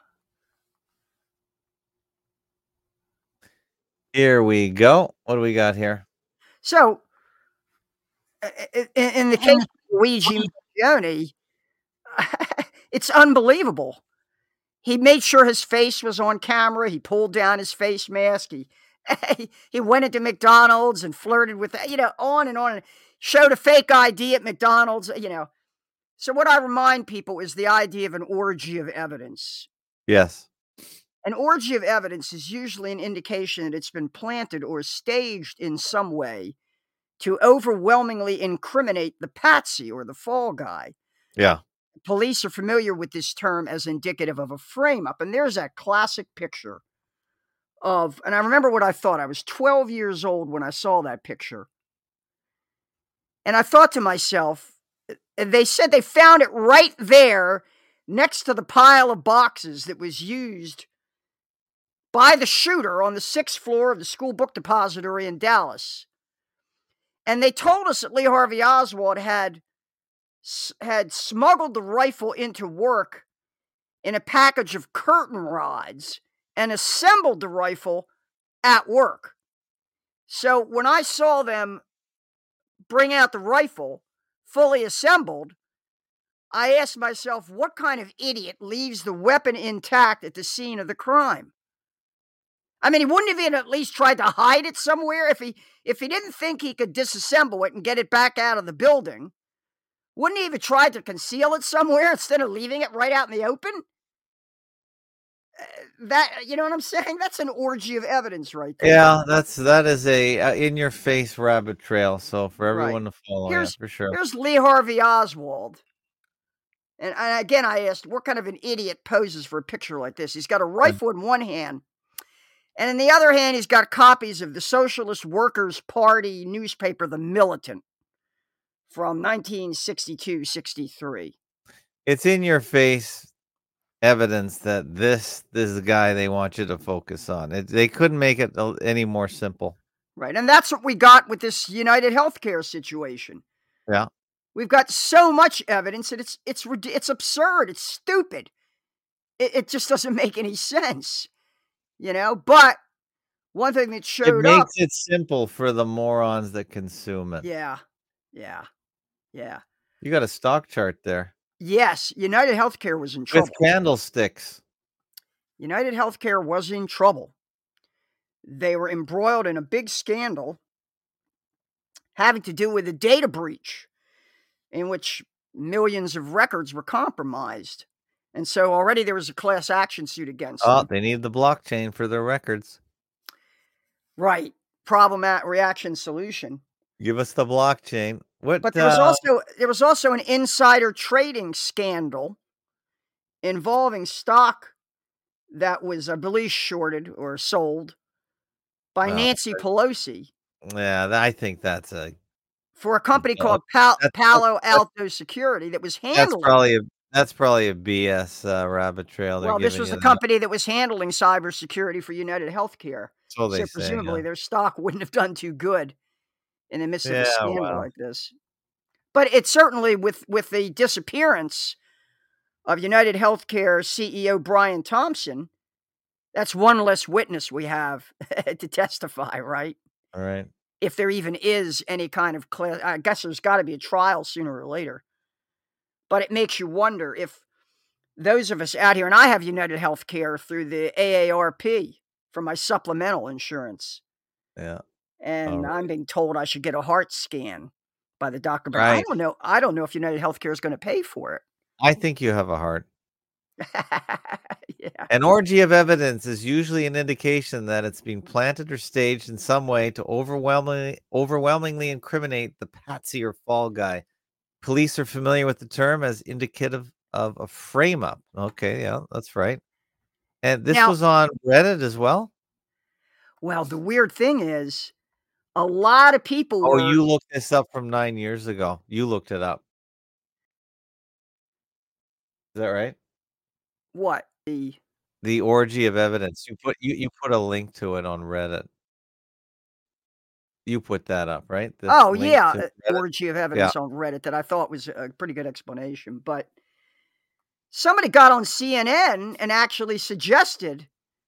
Here we go. What do we got here? So, in the case of Luigi Mangione, it's unbelievable. He made sure his face was on camera. He pulled down his face mask. He went into McDonald's and flirted with, on and on, and showed a fake ID at McDonald's, So what I remind people is the idea of an orgy of evidence. Yes. An orgy of evidence is usually an indication that it's been planted or staged in some way to overwhelmingly incriminate the patsy or the fall guy. Yeah. Police are familiar with this term as indicative of a frame-up. And there's that classic picture of, and I remember what I thought. I was 12 years old when I saw that picture. And I thought to myself, they said they found it right there next to the pile of boxes that was used by the shooter on the 6th floor of the school book depository in Dallas. And they told us that Lee Harvey Oswald had smuggled the rifle into work in a package of curtain rods and assembled the rifle at work. So when I saw them bring out the rifle fully assembled, I asked myself, what kind of idiot leaves the weapon intact at the scene of the crime? I mean, he wouldn't have even at least tried to hide it somewhere if he didn't think he could disassemble it and get it back out of the building. Wouldn't he even try to conceal it somewhere instead of leaving it right out in the open? That, you know what I'm saying? That's an orgy of evidence right there. Yeah, that is a in-your-face rabbit trail. So for everyone to follow, for sure. Here's Lee Harvey Oswald. And again, I asked, what kind of an idiot poses for a picture like this? He's got a rifle in one hand, and in the other hand, he's got copies of the Socialist Workers' Party newspaper, The Militant, from 1962-63. It's in your face evidence that this is the guy they want you to focus on. They couldn't make it any more simple. Right, and that's what we got with this United Healthcare situation. Yeah. We've got so much evidence that it's absurd. It's stupid. It just doesn't make any sense, you know. But one thing that showed it makes it simple for the morons that consume it. Yeah. You got a stock chart there. Yes, United Healthcare was in trouble. With candlesticks. United Healthcare was in trouble. They were embroiled in a big scandal having to do with a data breach in which millions of records were compromised. And so already there was a class action suit against them. They need the blockchain for their records. Right. Problem at reaction solution. Give us the blockchain. But there was also an insider trading scandal involving stock that was, I believe, shorted or sold by Nancy Pelosi. Yeah, I think that's for a company called Palo Alto Security that was handling. That's probably a BS rabbit trail. Well, this was the company that was handling cybersecurity for United Healthcare. So they say, presumably their stock wouldn't have done too good in the midst of a scandal like this. But it certainly, with the disappearance of United Healthcare CEO Brian Thompson, that's one less witness we have to testify, right? All right. If there even is any kind of class, I guess there's got to be a trial sooner or later. But it makes you wonder if those of us out here, and I have United Healthcare through the AARP for my supplemental insurance. Yeah. And I'm being told I should get a heart scan by the doctor, but right. I don't know if United Healthcare is going to pay for it. I think you have a heart. Yeah. An orgy of evidence is usually an indication that it's being planted or staged in some way to overwhelmingly incriminate the patsy or fall guy. Police are familiar with the term as indicative of a frame-up. Okay, yeah, that's right. And this was on Reddit as well? Well, the weird thing is, a lot of people you looked this up from 9 years ago. You looked it up. Is that right? What? The orgy of evidence. You put a link to it on Reddit. You put that up, right? Orgy of evidence on Reddit that I thought was a pretty good explanation. But somebody got on CNN and actually suggested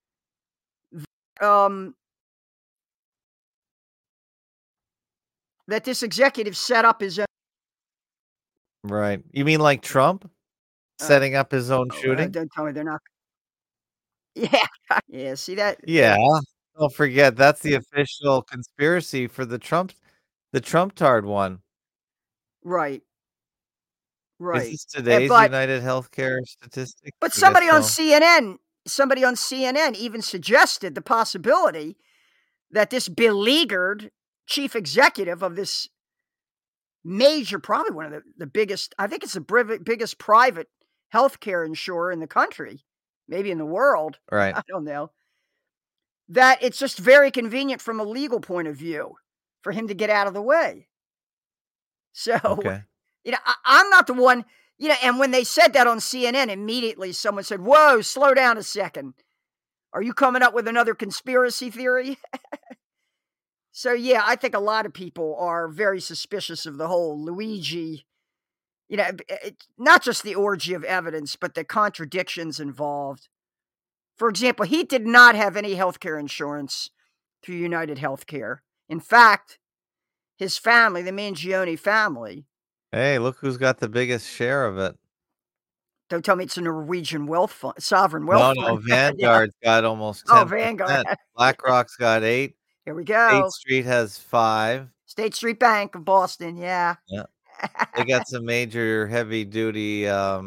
that this executive set up his own. Right. You mean like Trump setting up his own shooting? Don't tell me they're not. Yeah. Yeah. See that? Yeah. Don't forget, that's the official conspiracy for the Trump-tard one. Right. Right. Is this today's United Healthcare statistic? But somebody on CNN even suggested the possibility that this beleaguered chief executive of this major, probably one of the biggest, I think it's the biggest private healthcare insurer in the country, maybe in the world. Right. I don't know. That it's just very convenient from a legal point of view for him to get out of the way. So, I'm not the one, and when they said that on CNN, immediately someone said, whoa, slow down a second. Are you coming up with another conspiracy theory? So, yeah, I think a lot of people are very suspicious of the whole Luigi, not just the orgy of evidence, but the contradictions involved. For example, he did not have any health care insurance through United Healthcare. In fact, his family, the Mangione family. Hey, look who's got the biggest share of it. Don't tell me it's a Norwegian wealth fund, sovereign wealth No, fund. Vanguard's got almost 10%. Oh, Vanguard. BlackRock's got 8. Here we go. State Street has 5. State Street Bank of Boston, yeah. Yeah. They got some major heavy duty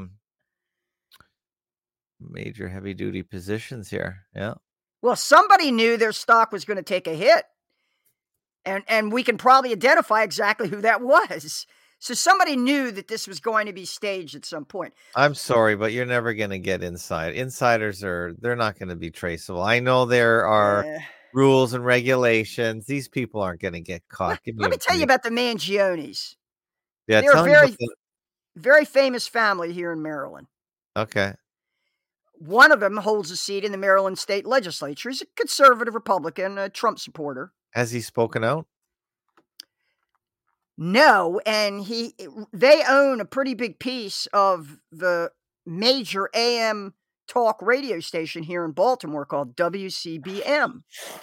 positions here. Yeah. Well, somebody knew their stock was going to take a hit. And we can probably identify exactly who that was. So somebody knew that this was going to be staged at some point. I'm sorry, but you're never going to get inside. Insiders they're not going to be traceable. I know there are rules and regulations. These people aren't going to get caught. Let me tell you about the Mangiones. Yeah, they're a very famous family here in Maryland. Okay. One of them holds a seat in the Maryland state legislature. He's a conservative Republican, a Trump supporter. Has he spoken out? No, and they own a pretty big piece of the major AM talk radio station here in Baltimore called WCBM.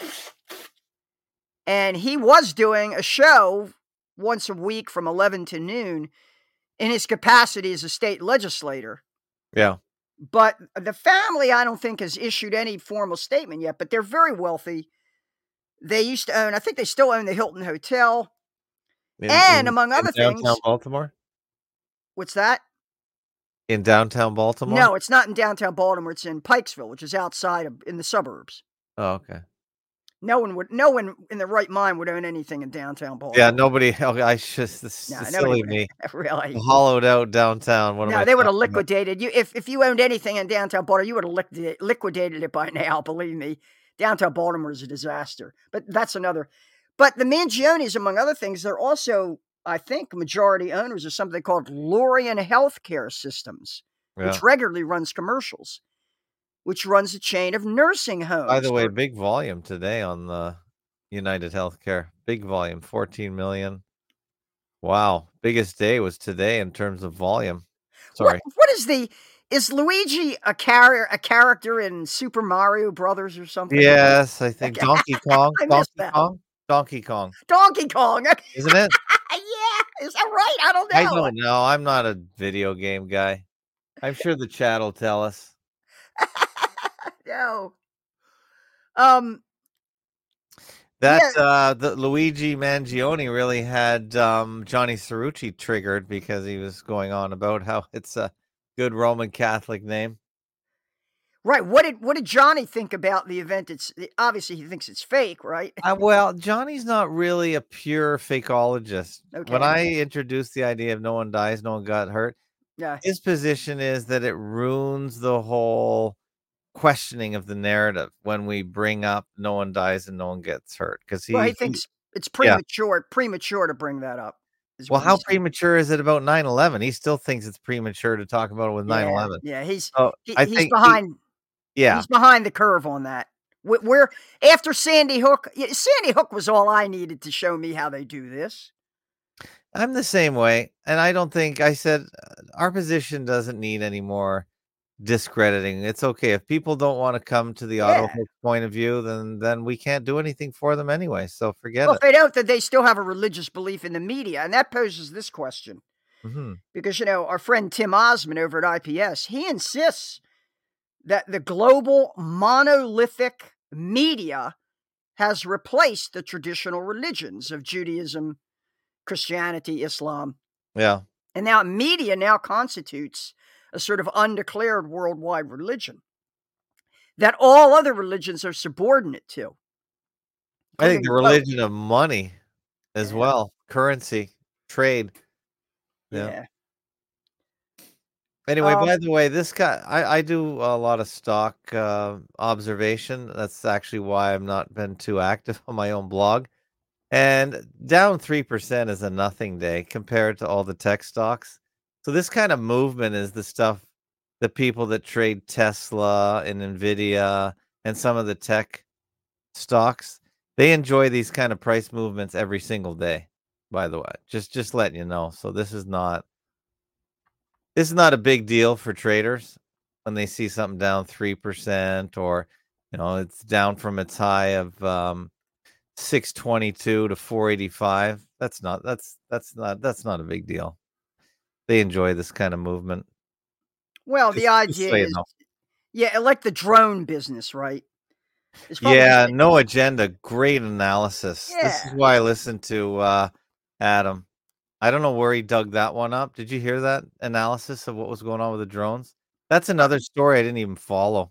And he was doing a show once a week from 11 to noon in his capacity as a state legislator. Yeah. But the family, I don't think, has issued any formal statement yet, but they're very wealthy. They used to own, I think they still own the Hilton Hotel. Among other things. Downtown Baltimore? What's that? In downtown Baltimore? No, it's not in downtown Baltimore. It's in Pikesville, which is in the suburbs. Oh, okay. No one in their right mind would own anything in downtown Baltimore. Yeah, nobody. Silly me. Really. Hollowed out downtown. They would have liquidated you. If you owned anything in downtown Baltimore, you would have liquidated it by now, believe me. Downtown Baltimore is a disaster. But that's another. But the Mangiones, among other things, they're also, I think, majority owners of something called Lorien Healthcare Systems, which regularly runs commercials, which runs a chain of nursing homes. By the way, big volume today on the United Healthcare. Big volume, 14 million. Wow. Biggest day was today in terms of volume. Sorry. What is Luigi a character in Super Mario Brothers or something? Yes, I think Donkey Kong. Donkey Kong. Isn't it? Yeah. Is that right? I don't know. I don't know. I'm not a video game guy. I'm sure the chat will tell us. No. The Luigi Mangione really had Johnny Cerrucci triggered because he was going on about how it's a good Roman Catholic name. Right. What did Johnny think about the event? Obviously he thinks it's fake, right? Well, Johnny's not really a pure fakeologist. Okay. When I introduced the idea of no one dies, no one got hurt, his position is that it ruins the whole questioning of the narrative when we bring up no one dies and no one gets hurt. Because he thinks it's premature to bring that up. Well, how premature is it about 9/11? He still thinks it's premature to talk about it with 9/11. Yeah, he's behind. He's behind the curve on that. We're after Sandy Hook. Sandy Hook was all I needed to show me how they do this. I'm the same way, and I don't think I said our position doesn't need any more discrediting. It's okay if people don't want to come to the auto point of view, then we can't do anything for them anyway. So forget it. If they don't, then they still have a religious belief in the media, and that poses this question. Mm-hmm. Because our friend Tim Osmond over at IPS, he insists that the global monolithic media has replaced the traditional religions of Judaism, Christianity, Islam. Yeah. And now media now constitutes a sort of undeclared worldwide religion that all other religions are subordinate to. I think the religion of money as well, currency, trade. Yeah. Anyway, by the way, this guy, I do a lot of stock observation. That's actually why I've not been too active on my own blog. And down 3% is a nothing day compared to all the tech stocks. So this kind of movement is the stuff, the people that trade Tesla and Nvidia and some of the tech stocks, they enjoy these kind of price movements every single day, by the way. Just letting you know. So this is not a big deal for traders. when they see something down 3%, or it's down from its high of 622 to 485. That's not a big deal. They enjoy this kind of movement. Well, the Just idea so you is, know. yeah, like the drone business, right? It's Yeah, No Agenda, great analysis. This is Yeah. why I listened to Adam. I don't know where he dug that one up. Did you hear that analysis of what was going on with the drones? That's another story I didn't even follow.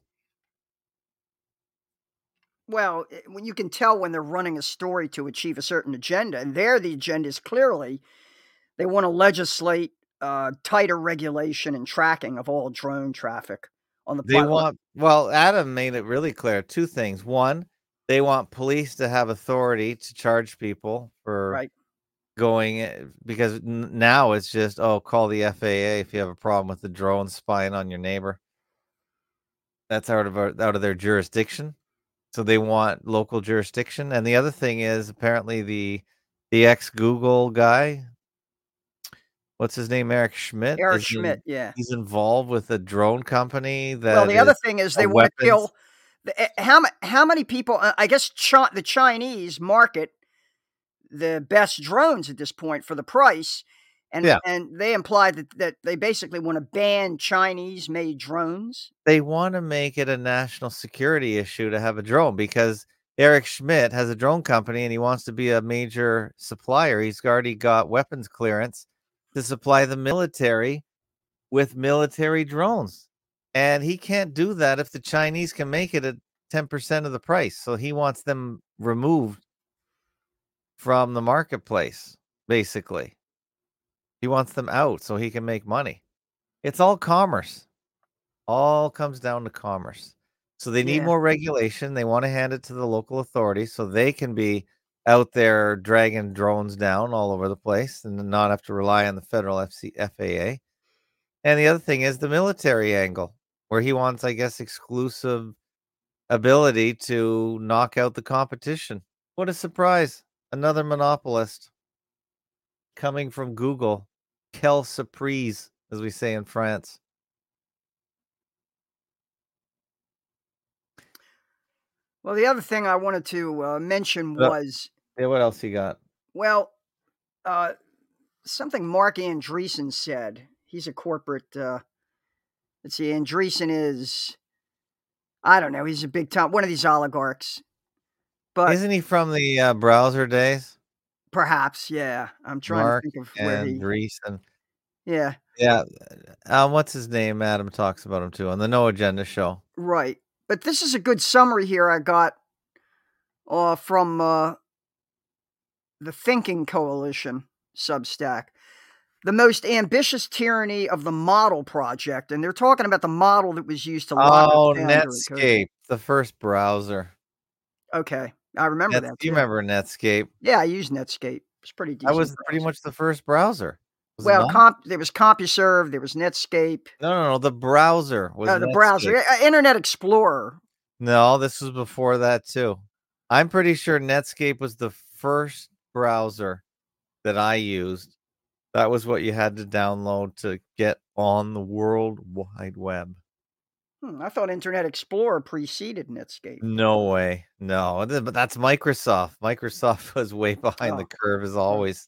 Well, when you can tell when they're running a story to achieve a certain agenda, and there the agenda is clearly they want to legislate tighter regulation and tracking of all drone traffic on the They platform. well, Adam made it really clear. Two things. One, they want police to have authority to charge people for Right. going, because now it's just, call the FAA if you have a problem with the drone spying on your neighbor. That's out of their jurisdiction. So they want local jurisdiction. And the other thing is, apparently the ex-Google guy, what's his name, Eric Schmidt? Eric Schmidt, yeah. He's involved with a drone company that Well, the other thing is they want to kill how many people? I guess the Chinese market the best drones at this point for the price, and they implied that they basically want to ban Chinese-made drones. They want to make it a national security issue to have a drone, because Eric Schmidt has a drone company and he wants to be a major supplier. He's already got weapons clearance to supply the military with military drones. And he can't do that if the Chinese can make it at 10% of the price. So he wants them removed from the marketplace, basically. He wants them out so he can make money. It's all commerce. All comes down to commerce. So they need more regulation. They want to hand it to the local authorities so they can be out there dragging drones down all over the place and not have to rely on the federal FAA. And the other thing is the military angle, where he wants, I guess, exclusive ability to knock out the competition. What a surprise. Another monopolist coming from Google. Quelle surprise, as we say in France. Well, the other thing I wanted to mention was... Yeah, what else you got? Well, something Mark Andreessen said. He's a corporate... let's see, Andreessen is... I don't know, he's a big time... One of these oligarchs. But isn't he from the browser days? Perhaps, yeah. I'm trying to think of where Andreessen. Yeah. Yeah. What's his name? Adam talks about him too on the No Agenda show. Right. But this is a good summary here I got from the Thinking Coalition Substack. The most ambitious tyranny of the model project. And they're talking about the model that was used to lock us down. Netscape, the first browser. Okay. I remember that. Do you remember Netscape? Yeah, I used Netscape. It's pretty decent. That was pretty much the first browser. Well, there was CompuServe, there was Netscape. No, the browser was the browser. Internet Explorer. No, this was before that too. I'm pretty sure Netscape was the first browser that I used. That was what you had to download to get on the World Wide Web. I thought Internet Explorer preceded Netscape. No way. No, but that's Microsoft. Microsoft was way behind the curve as always.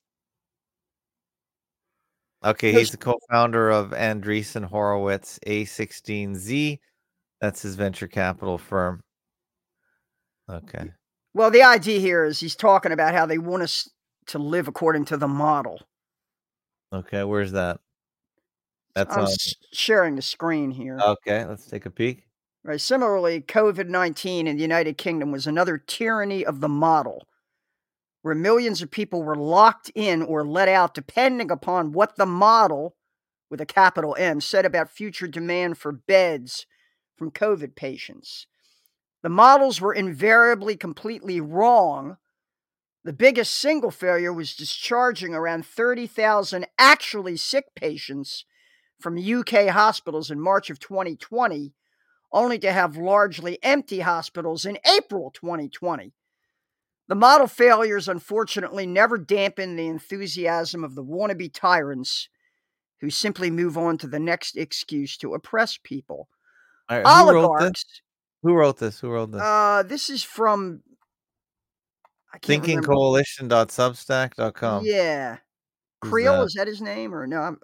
Okay, he's the co-founder of Andreessen Horowitz, A16Z. That's his venture capital firm. Okay. Well, the idea here is he's talking about how they want us to live according to the model. Okay, where's that? I'm sharing the screen here. Okay, let's take a peek. Right. Similarly, COVID-19 in the United Kingdom was another tyranny of the model, where millions of people were locked in or let out depending upon what the model, with a capital M, said about future demand for beds from COVID patients. The models were invariably completely wrong. The biggest single failure was discharging around 30,000 actually sick patients from UK hospitals in March of 2020, only to have largely empty hospitals in April 2020. The model failures, unfortunately, never dampened the enthusiasm of the wannabe tyrants who simply move on to the next excuse to oppress people. All right, who wrote this? Oligarchs. Who wrote this? Who wrote this? This is from, I can't remember. Thinkingcoalition.substack.com. Yeah. Who's Creel, that? is that his name? Or no,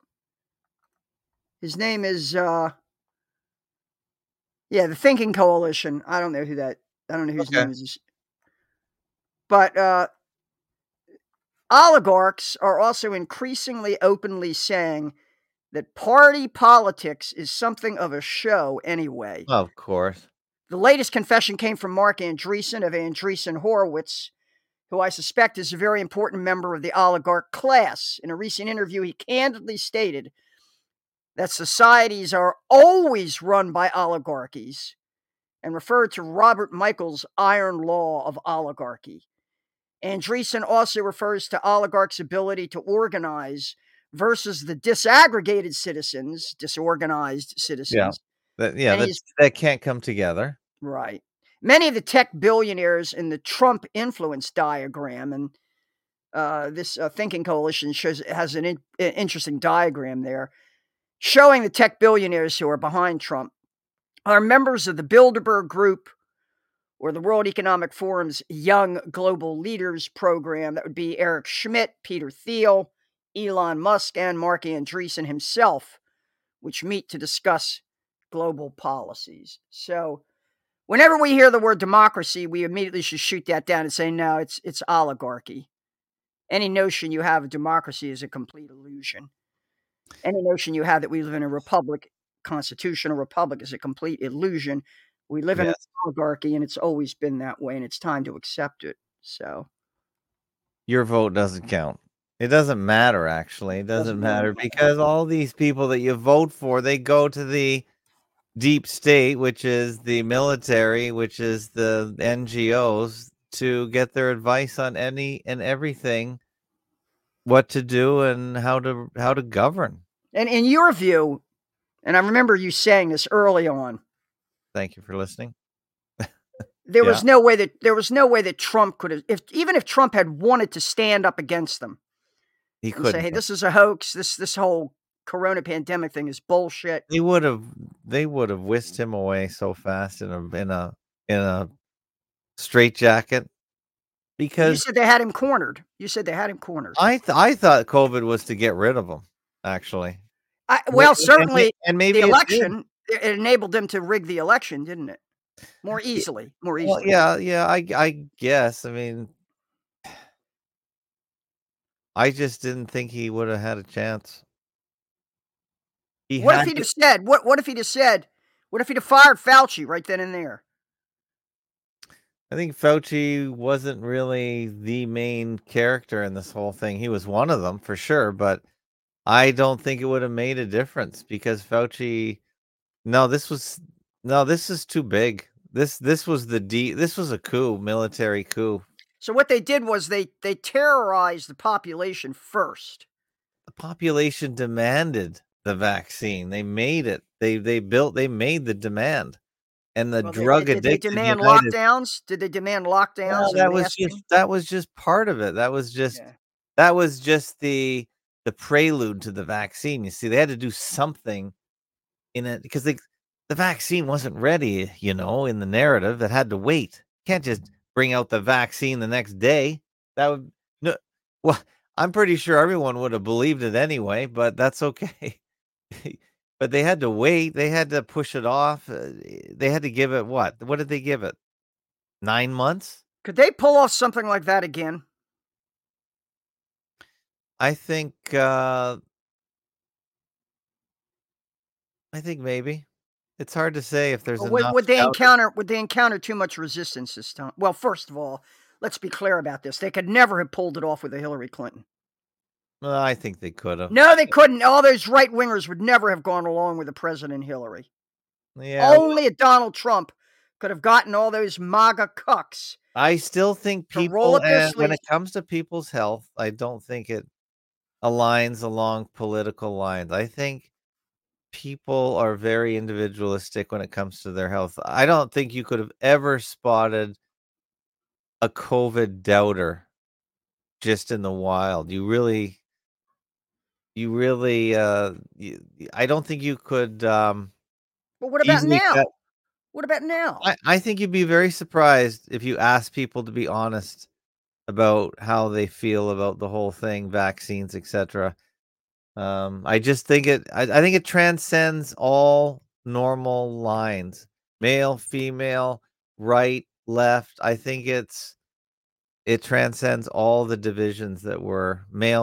his name is, the Thinking Coalition. I don't know whose Okay. name is. But oligarchs are also increasingly openly saying that party politics is something of a show anyway. Of course. The latest confession came from Mark Andreessen of Andreessen Horowitz, who I suspect is a very important member of the oligarch class. In a recent interview, he candidly stated that societies are always run by oligarchies and referred to Robert Michael's iron law of oligarchy. Andreessen also refers to oligarchs' ability to organize versus the disaggregated citizens, disorganized citizens. That can't come together. Right. Many of the tech billionaires in the Trump influence diagram, and this Thinking Coalition has an interesting diagram there, showing the tech billionaires who are behind Trump are members of the Bilderberg Group or the World Economic Forum's Young Global Leaders program. That would be Eric Schmidt, Peter Thiel, Elon Musk, and Mark Andreessen himself, which meet to discuss global policies. So whenever we hear the word democracy, we immediately should shoot that down and say, no, it's oligarchy. Any notion you have of democracy is a complete illusion. Any notion you have that we live in a republic, constitutional republic, is a complete illusion. We live in an oligarchy, and it's always been that way, and it's time to accept it. So your vote doesn't count. It doesn't matter, actually. It doesn't matter because all these people that you vote for, they go to the deep state, which is the military, which is the NGOs, to get their advice on any and everything, what to do and how to govern. And in your view, and I remember you saying this early on. Thank you for listening. There was no way that Trump could have, even if Trump had wanted to stand up against them, he could say, "Hey, this is a hoax. This whole Corona pandemic thing is bullshit." They would have whisked him away so fast in a straitjacket. Because you said they had him cornered. I thought COVID was to get rid of him. Actually, certainly, and maybe the election it enabled them to rig the election, didn't it? More easily. Well, yeah. I guess. I mean, I just didn't think he would have had a chance. What if he'd have said? What if he'd have said? What if he'd have fired Fauci right then and there? I think Fauci wasn't really the main character in this whole thing. He was one of them for sure, but I don't think it would have made a difference because Fauci. No, this is too big. This was a coup, military coup. So what they did was they terrorized the population first. The population demanded the vaccine. They made it. They made the demand. And the drug addicted. Did they demand lockdowns? Did they demand lockdowns? No, that was just part of it. That was just the prelude to the vaccine. You see, they had to do something in it because the vaccine wasn't ready, in the narrative. It had to wait. You can't just bring out the vaccine the next day. Well, I'm pretty sure everyone would have believed it anyway, but that's okay. But they had to wait. They had to push it off. They had to give it what? What did they give it? 9 months? Could they pull off something like that again? I think maybe. It's hard to say if there's enough. Would they encounter too much resistance this time? Well, first of all, let's be clear about this. They could never have pulled it off with a Hillary Clinton. Well, I think they could have. No, they couldn't. All those right-wingers would never have gone along with the President Hillary. Yeah. Only a Donald Trump could have gotten all those MAGA cucks. I still think people, when it comes to people's health, I don't think it aligns along political lines. I think people are very individualistic when it comes to their health. I don't think you could have ever spotted a COVID doubter just in the wild. I don't think you could But what about easily now? cut. What about now? I think you'd be very surprised if you ask people to be honest about how they feel about the whole thing, vaccines, etc. I just think I think it transcends all normal lines, male, female, right, left. I think it transcends all the divisions that were male,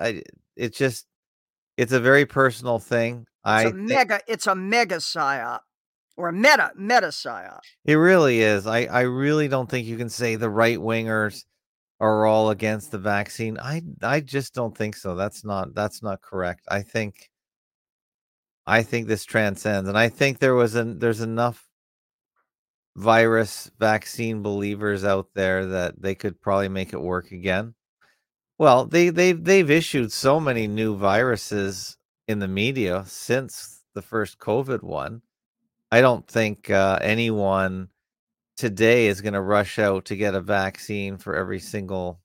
it's a very personal thing. It's a mega psyop or a meta psyop. It really is. I really don't think you can say the right wingers are all against the vaccine. I just don't think so. That's not correct. I think this transcends, and I think there's enough virus vaccine believers out there that they could probably make it work again. Well, they've issued so many new viruses in the media since the first COVID one. I don't think anyone today is going to rush out to get a vaccine for every single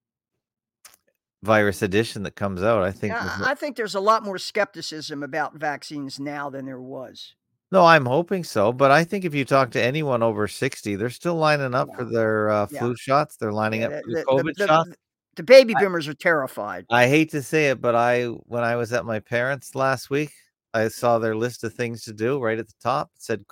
virus edition that comes out. I think there's a lot more skepticism about vaccines now than there was. No, I'm hoping so, but I think if you talk to anyone over 60, they're still lining up for their flu shots. They're lining up for the COVID shots. The baby boomers are terrified. I hate to say it, but when I was at my parents' last week, I saw their list of things to do right at the top. It said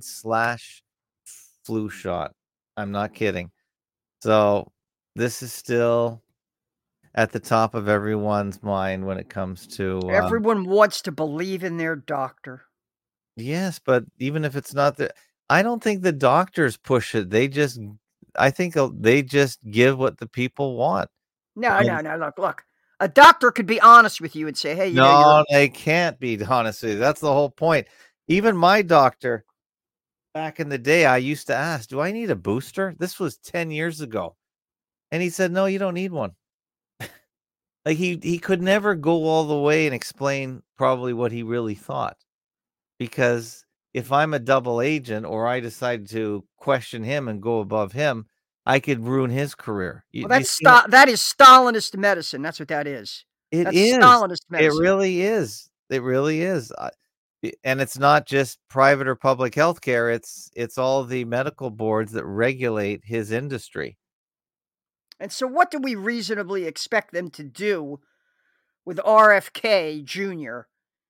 COVID/flu shot. I'm not kidding. So this is still at the top of everyone's mind when it comes to everyone wants to believe in their doctor. Yes, but even if it's not I don't think the doctors push it. I think they just give what the people want. No. Look. A doctor could be honest with you and say, "Hey, they can't be honest with you." That's the whole point. Even my doctor, back in the day, I used to ask, "Do I need a booster?" This was 10 years ago, and he said, "No, you don't need one." Like he could never go all the way and explain probably what he really thought. Because if I'm a double agent or I decide to question him and go above him, I could ruin his career. Well, that is Stalinist medicine. That's what that is. That's Stalinist medicine. It really is. It really is. And it's not just private or public healthcare. It's all the medical boards that regulate his industry. And so what do we reasonably expect them to do with RFK Jr.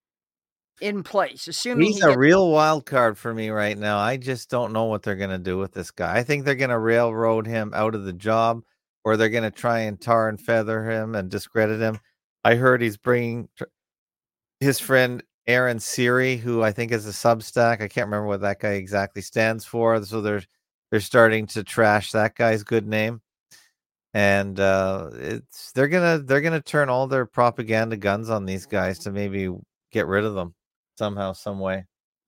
in place? Assuming he's a real wild card for me right now. I just don't know what they're going to do with this guy. I think they're going to railroad him out of the job, or they're going to try and tar and feather him and discredit him. I heard he's bringing his friend Aaron Siri, who I think is a Substack. I can't remember what that guy exactly stands for. So they're starting to trash that guy's good name. And they're gonna turn all their propaganda guns on these guys to maybe get rid of them somehow, some way.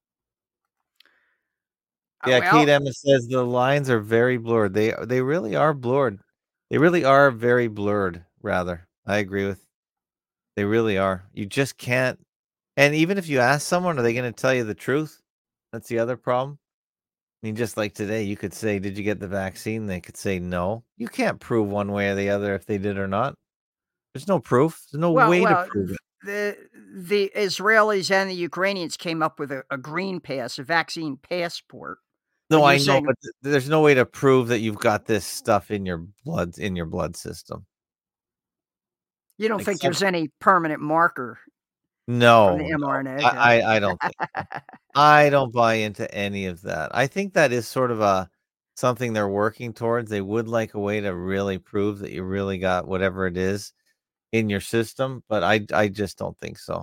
Yeah, Kate Emma says the lines are very blurred. They really are blurred. They really are very blurred. Rather, I agree with. They really are. You just can't. And even if you ask someone, are they going to tell you the truth? That's the other problem. I mean, just like today, you could say, "Did you get the vaccine?" They could say no. You can't prove one way or the other if they did or not. There's no proof. There's no way to prove it. The Israelis and the Ukrainians came up with a green pass, a vaccine passport. No, I know, but there's no way to prove that you've got this stuff in your blood system. You don't think there's any permanent marker? No, the mRNA. I don't think so. I don't buy into any of that. I think that is sort of something they're working towards. They would like a way to really prove that you really got whatever it is in your system, but I just don't think so.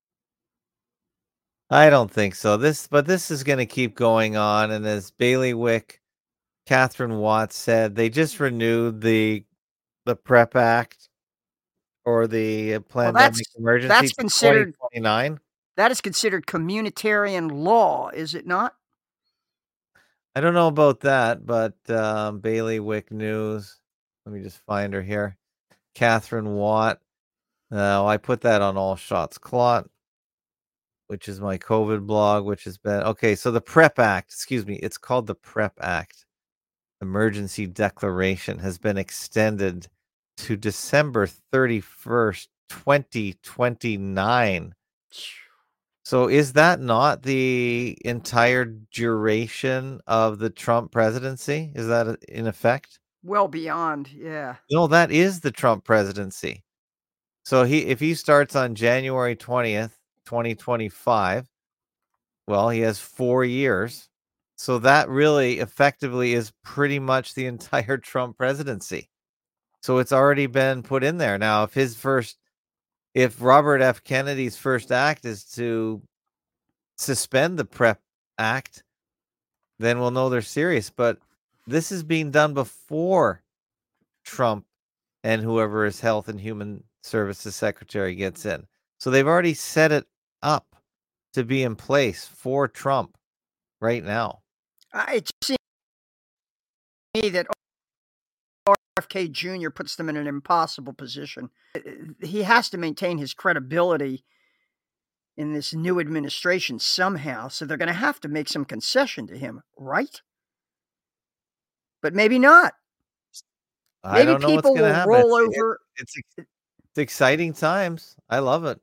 I don't think so. This is going to keep going on, and as Bailiwick, Catherine Watts said, they just renewed the PrEP Act. Or the pandemic emergency. That's considered 2029. That is considered communitarian law, is it not? I don't know about that, but Bailiwick News. Let me just find her here. Catherine Watt. I put that on All Shots Clot, which is my COVID blog, which has been okay. So the PrEP Act, it's called the PrEP Act. Emergency declaration has been extended to December 31st, 2029. So is that not the entire duration of the Trump presidency? Is that in effect? Well beyond, yeah. No, that is the Trump presidency. So if he starts on January 20th, 2025, well, he has 4 years. So that really effectively is pretty much the entire Trump presidency. So it's already been put in there. Now, if Robert F. Kennedy's first act is to suspend the PrEP Act, then we'll know they're serious. But this is being done before Trump and whoever his Health and Human Services Secretary gets in. So they've already set it up to be in place for Trump right now. It seems to me that RFK Jr. puts them in an impossible position. He has to maintain his credibility in this new administration somehow, so they're going to have to make some concession to him, right? But maybe not. I don't know what's going to happen. Roll over. It's exciting times. I love it.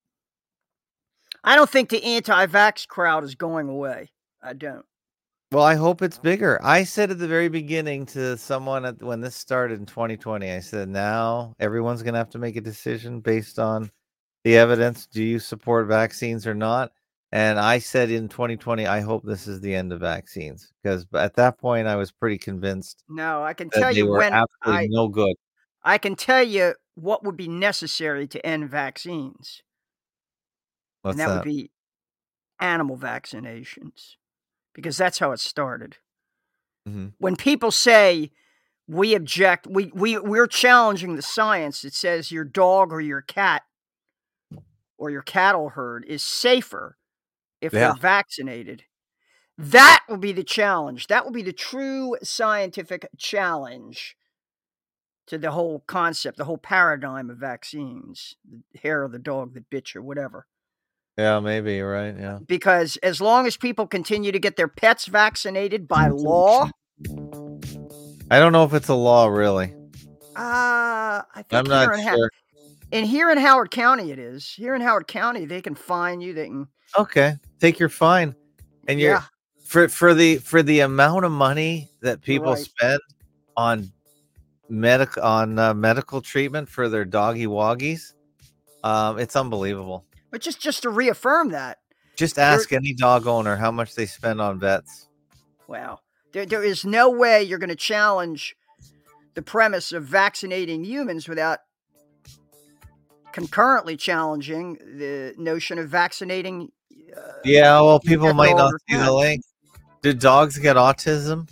I don't think the anti-vax crowd is going away. I don't. Well, I hope it's bigger. I said at the very beginning to someone when this started in 2020, I said, now everyone's going to have to make a decision based on the evidence. Do you support vaccines or not? And I said in 2020, I hope this is the end of vaccines, because at that point I was pretty convinced. No, I can tell you when absolutely no good. I can tell you what would be necessary to end vaccines. What's and that would be animal vaccinations, because that's how it started. Mm-hmm. When people say we object, we're challenging the science that says your dog or your cat or your cattle herd is safer if they're vaccinated. That will be the challenge. That will be the true scientific challenge to the whole concept, the whole paradigm of vaccines, the hair of the dog that bit you, whatever. Yeah, maybe you're right. Yeah. Because as long as people continue to get their pets vaccinated by law. I don't know if it's a law, really. I think I'm not sure. Here in Howard County, it is. Here in Howard County, they can fine you. They can. Okay, take your fine, and you're for the amount of money that people spend on medical treatment for their doggy woggies. It's unbelievable. But just to reaffirm that, just ask any dog owner how much they spend on vets. Wow, there is no way you're going to challenge the premise of vaccinating humans without concurrently challenging the notion of vaccinating. Yeah, well, people might not see the link. Do dogs get autism?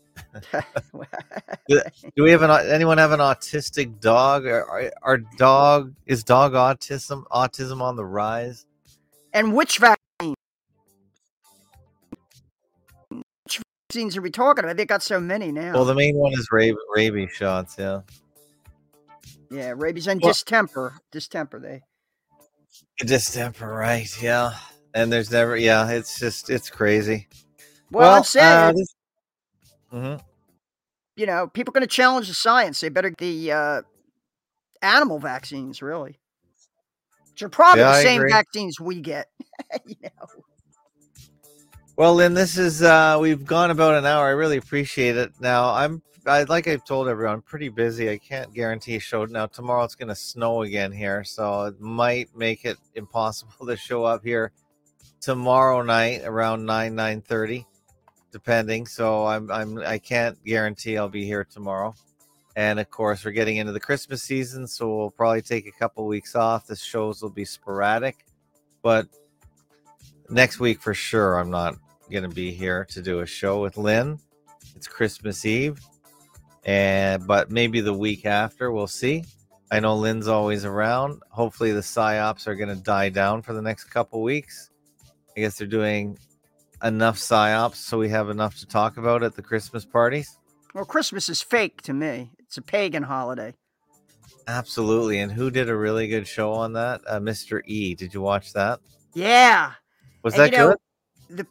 Do we have anyone have an autistic dog? Is dog autism on the rise? And which vaccines are we talking about? They got so many now. Well, the main one is rabies shots. Yeah. Yeah, rabies and distemper. Distemper, right? Yeah. And there's never. Yeah, it's crazy. Well, I'm saying. Mm-hmm. You know, people are going to challenge the science. They better get the animal vaccines, really. Which are probably the same vaccines we get. You know. Well, Lynn, this is we've gone about an hour. I really appreciate it. Now, like I've told everyone, I'm pretty busy. I can't guarantee a show. Now, tomorrow it's going to snow again here, so it might make it impossible to show up here tomorrow night around 9:30. Depending, so I can't guarantee I'll be here tomorrow. And of course, we're getting into the Christmas season, so we'll probably take a couple weeks off. The shows will be sporadic, but next week for sure I'm not going to be here to do a show with Lynn. It's Christmas Eve, but maybe the week after, we'll see. I know Lynn's always around. Hopefully the psyops are going to die down for the next couple weeks. I guess they're doing enough psyops so we have enough to talk about at the Christmas parties. Well, Christmas is fake to me. It's a pagan holiday. Absolutely. And who did a really good show on that? Mr. E. Did you watch that? Yeah. Was that good? The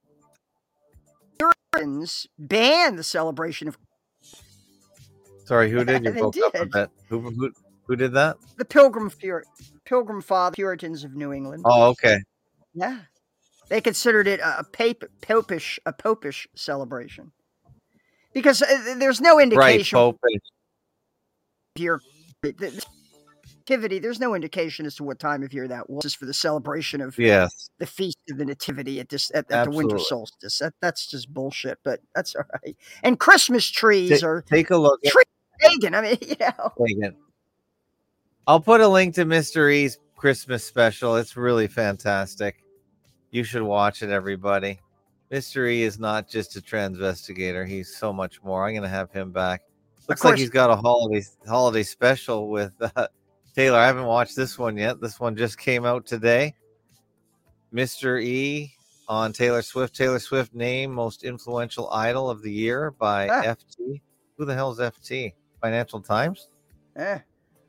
Puritans banned the celebration of. Sorry, who did? You broke up a bit. Who did that? The Pilgrim Father Puritans of New England. Oh, okay. Yeah. They considered it a popish celebration. Because there's no Right, indication Popish. here. The nativity, there's no indication as to what time of year that was for the celebration of Yes, the feast of the nativity at the winter absolutely. solstice. That's just bullshit, but that's all right. And Christmas trees are Take a look at pagan. I mean, you know. Megan. I'll put a link to Mr. E's Christmas special. It's really fantastic. You should watch it, everybody. Mr. E is not just a transvestigator. He's so much more. I'm going to have him back. Looks like he's got a holiday special with Taylor. I haven't watched this one yet. This one just came out today. Mr. E on Taylor Swift. Taylor Swift named Most Influential Idol of the Year by FT. Who the hell is FT? Financial Times? Yeah.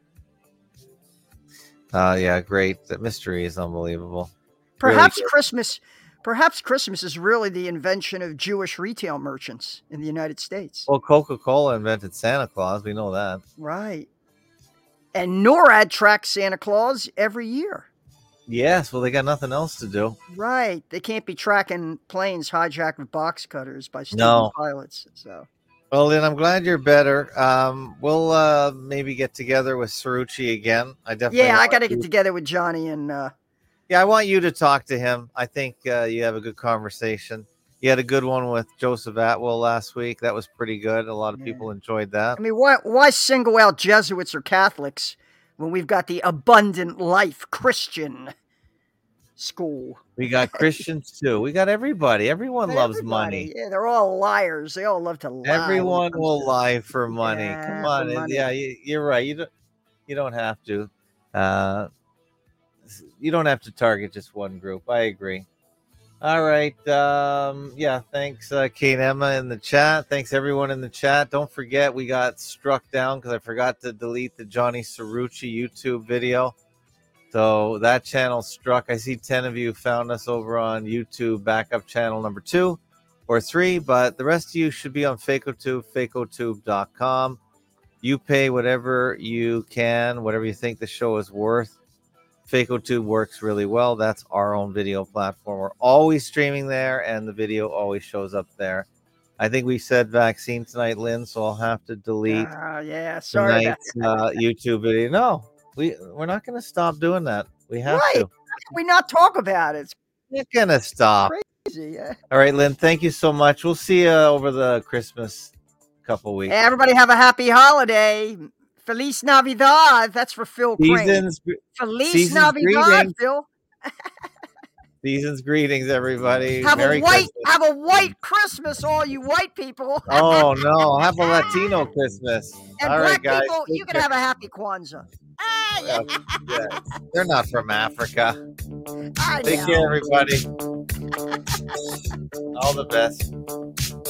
Yeah, great. That Mr. E is unbelievable. Perhaps Really Christmas is really the invention of Jewish retail merchants in the United States. Well, Coca-Cola invented Santa Claus. We know that. Right. And NORAD tracks Santa Claus every year. Yes. Well, they got nothing else to do. Right. They can't be tracking planes hijacked with box cutters by student pilots. So. Well, Lynn, I'm glad you're better. We'll maybe get together with Cerrucci again. I got to get together with Johnny and. Yeah, I want you to talk to him. I think you have a good conversation. You had a good one with Joseph Atwell last week. That was pretty good. A lot of people enjoyed that. I mean, why single out Jesuits or Catholics when we've got the Abundant Life Christian school? We got Christians too. We got everybody. Everyone loves money. Yeah, they're all liars. They all love to lie. Everyone will lie for money. Yeah, Come on. for money. Yeah, you're right. You don't have to. You don't have to target just one group. I agree. All right. Thanks, Kate and Emma in the chat. Thanks, everyone in the chat. Don't forget, we got struck down because I forgot to delete the Johnny Cerrucci YouTube video. So that channel struck. I see 10 of you found us over on YouTube, backup channel number 2 or 3, but the rest of you should be on FacoTube, FacoTube.com. You pay whatever you can, whatever you think the show is worth. FacoTube works really well. That's our own video platform. We're always streaming there, and the video always shows up there. I think we said vaccine tonight, Lynn, so I'll have to delete sorry tonight's YouTube video. No, we're not going to stop doing that. We have to. How can we not talk about it? We're going to stop. Crazy, yeah. All right, Lynn, thank you so much. We'll see you over the Christmas couple weeks. Hey, everybody have a happy holiday. Feliz Navidad. That's for Phil Crane. Feliz Navidad, greetings. Phil. Season's greetings, everybody. Have Merry a white Christmas, all you white people. Oh, no. Have a Latino Christmas. And all black right, guys. people, you can have a happy Kwanzaa. Yeah. They're not from Africa. I Take know. care, everybody. All the best.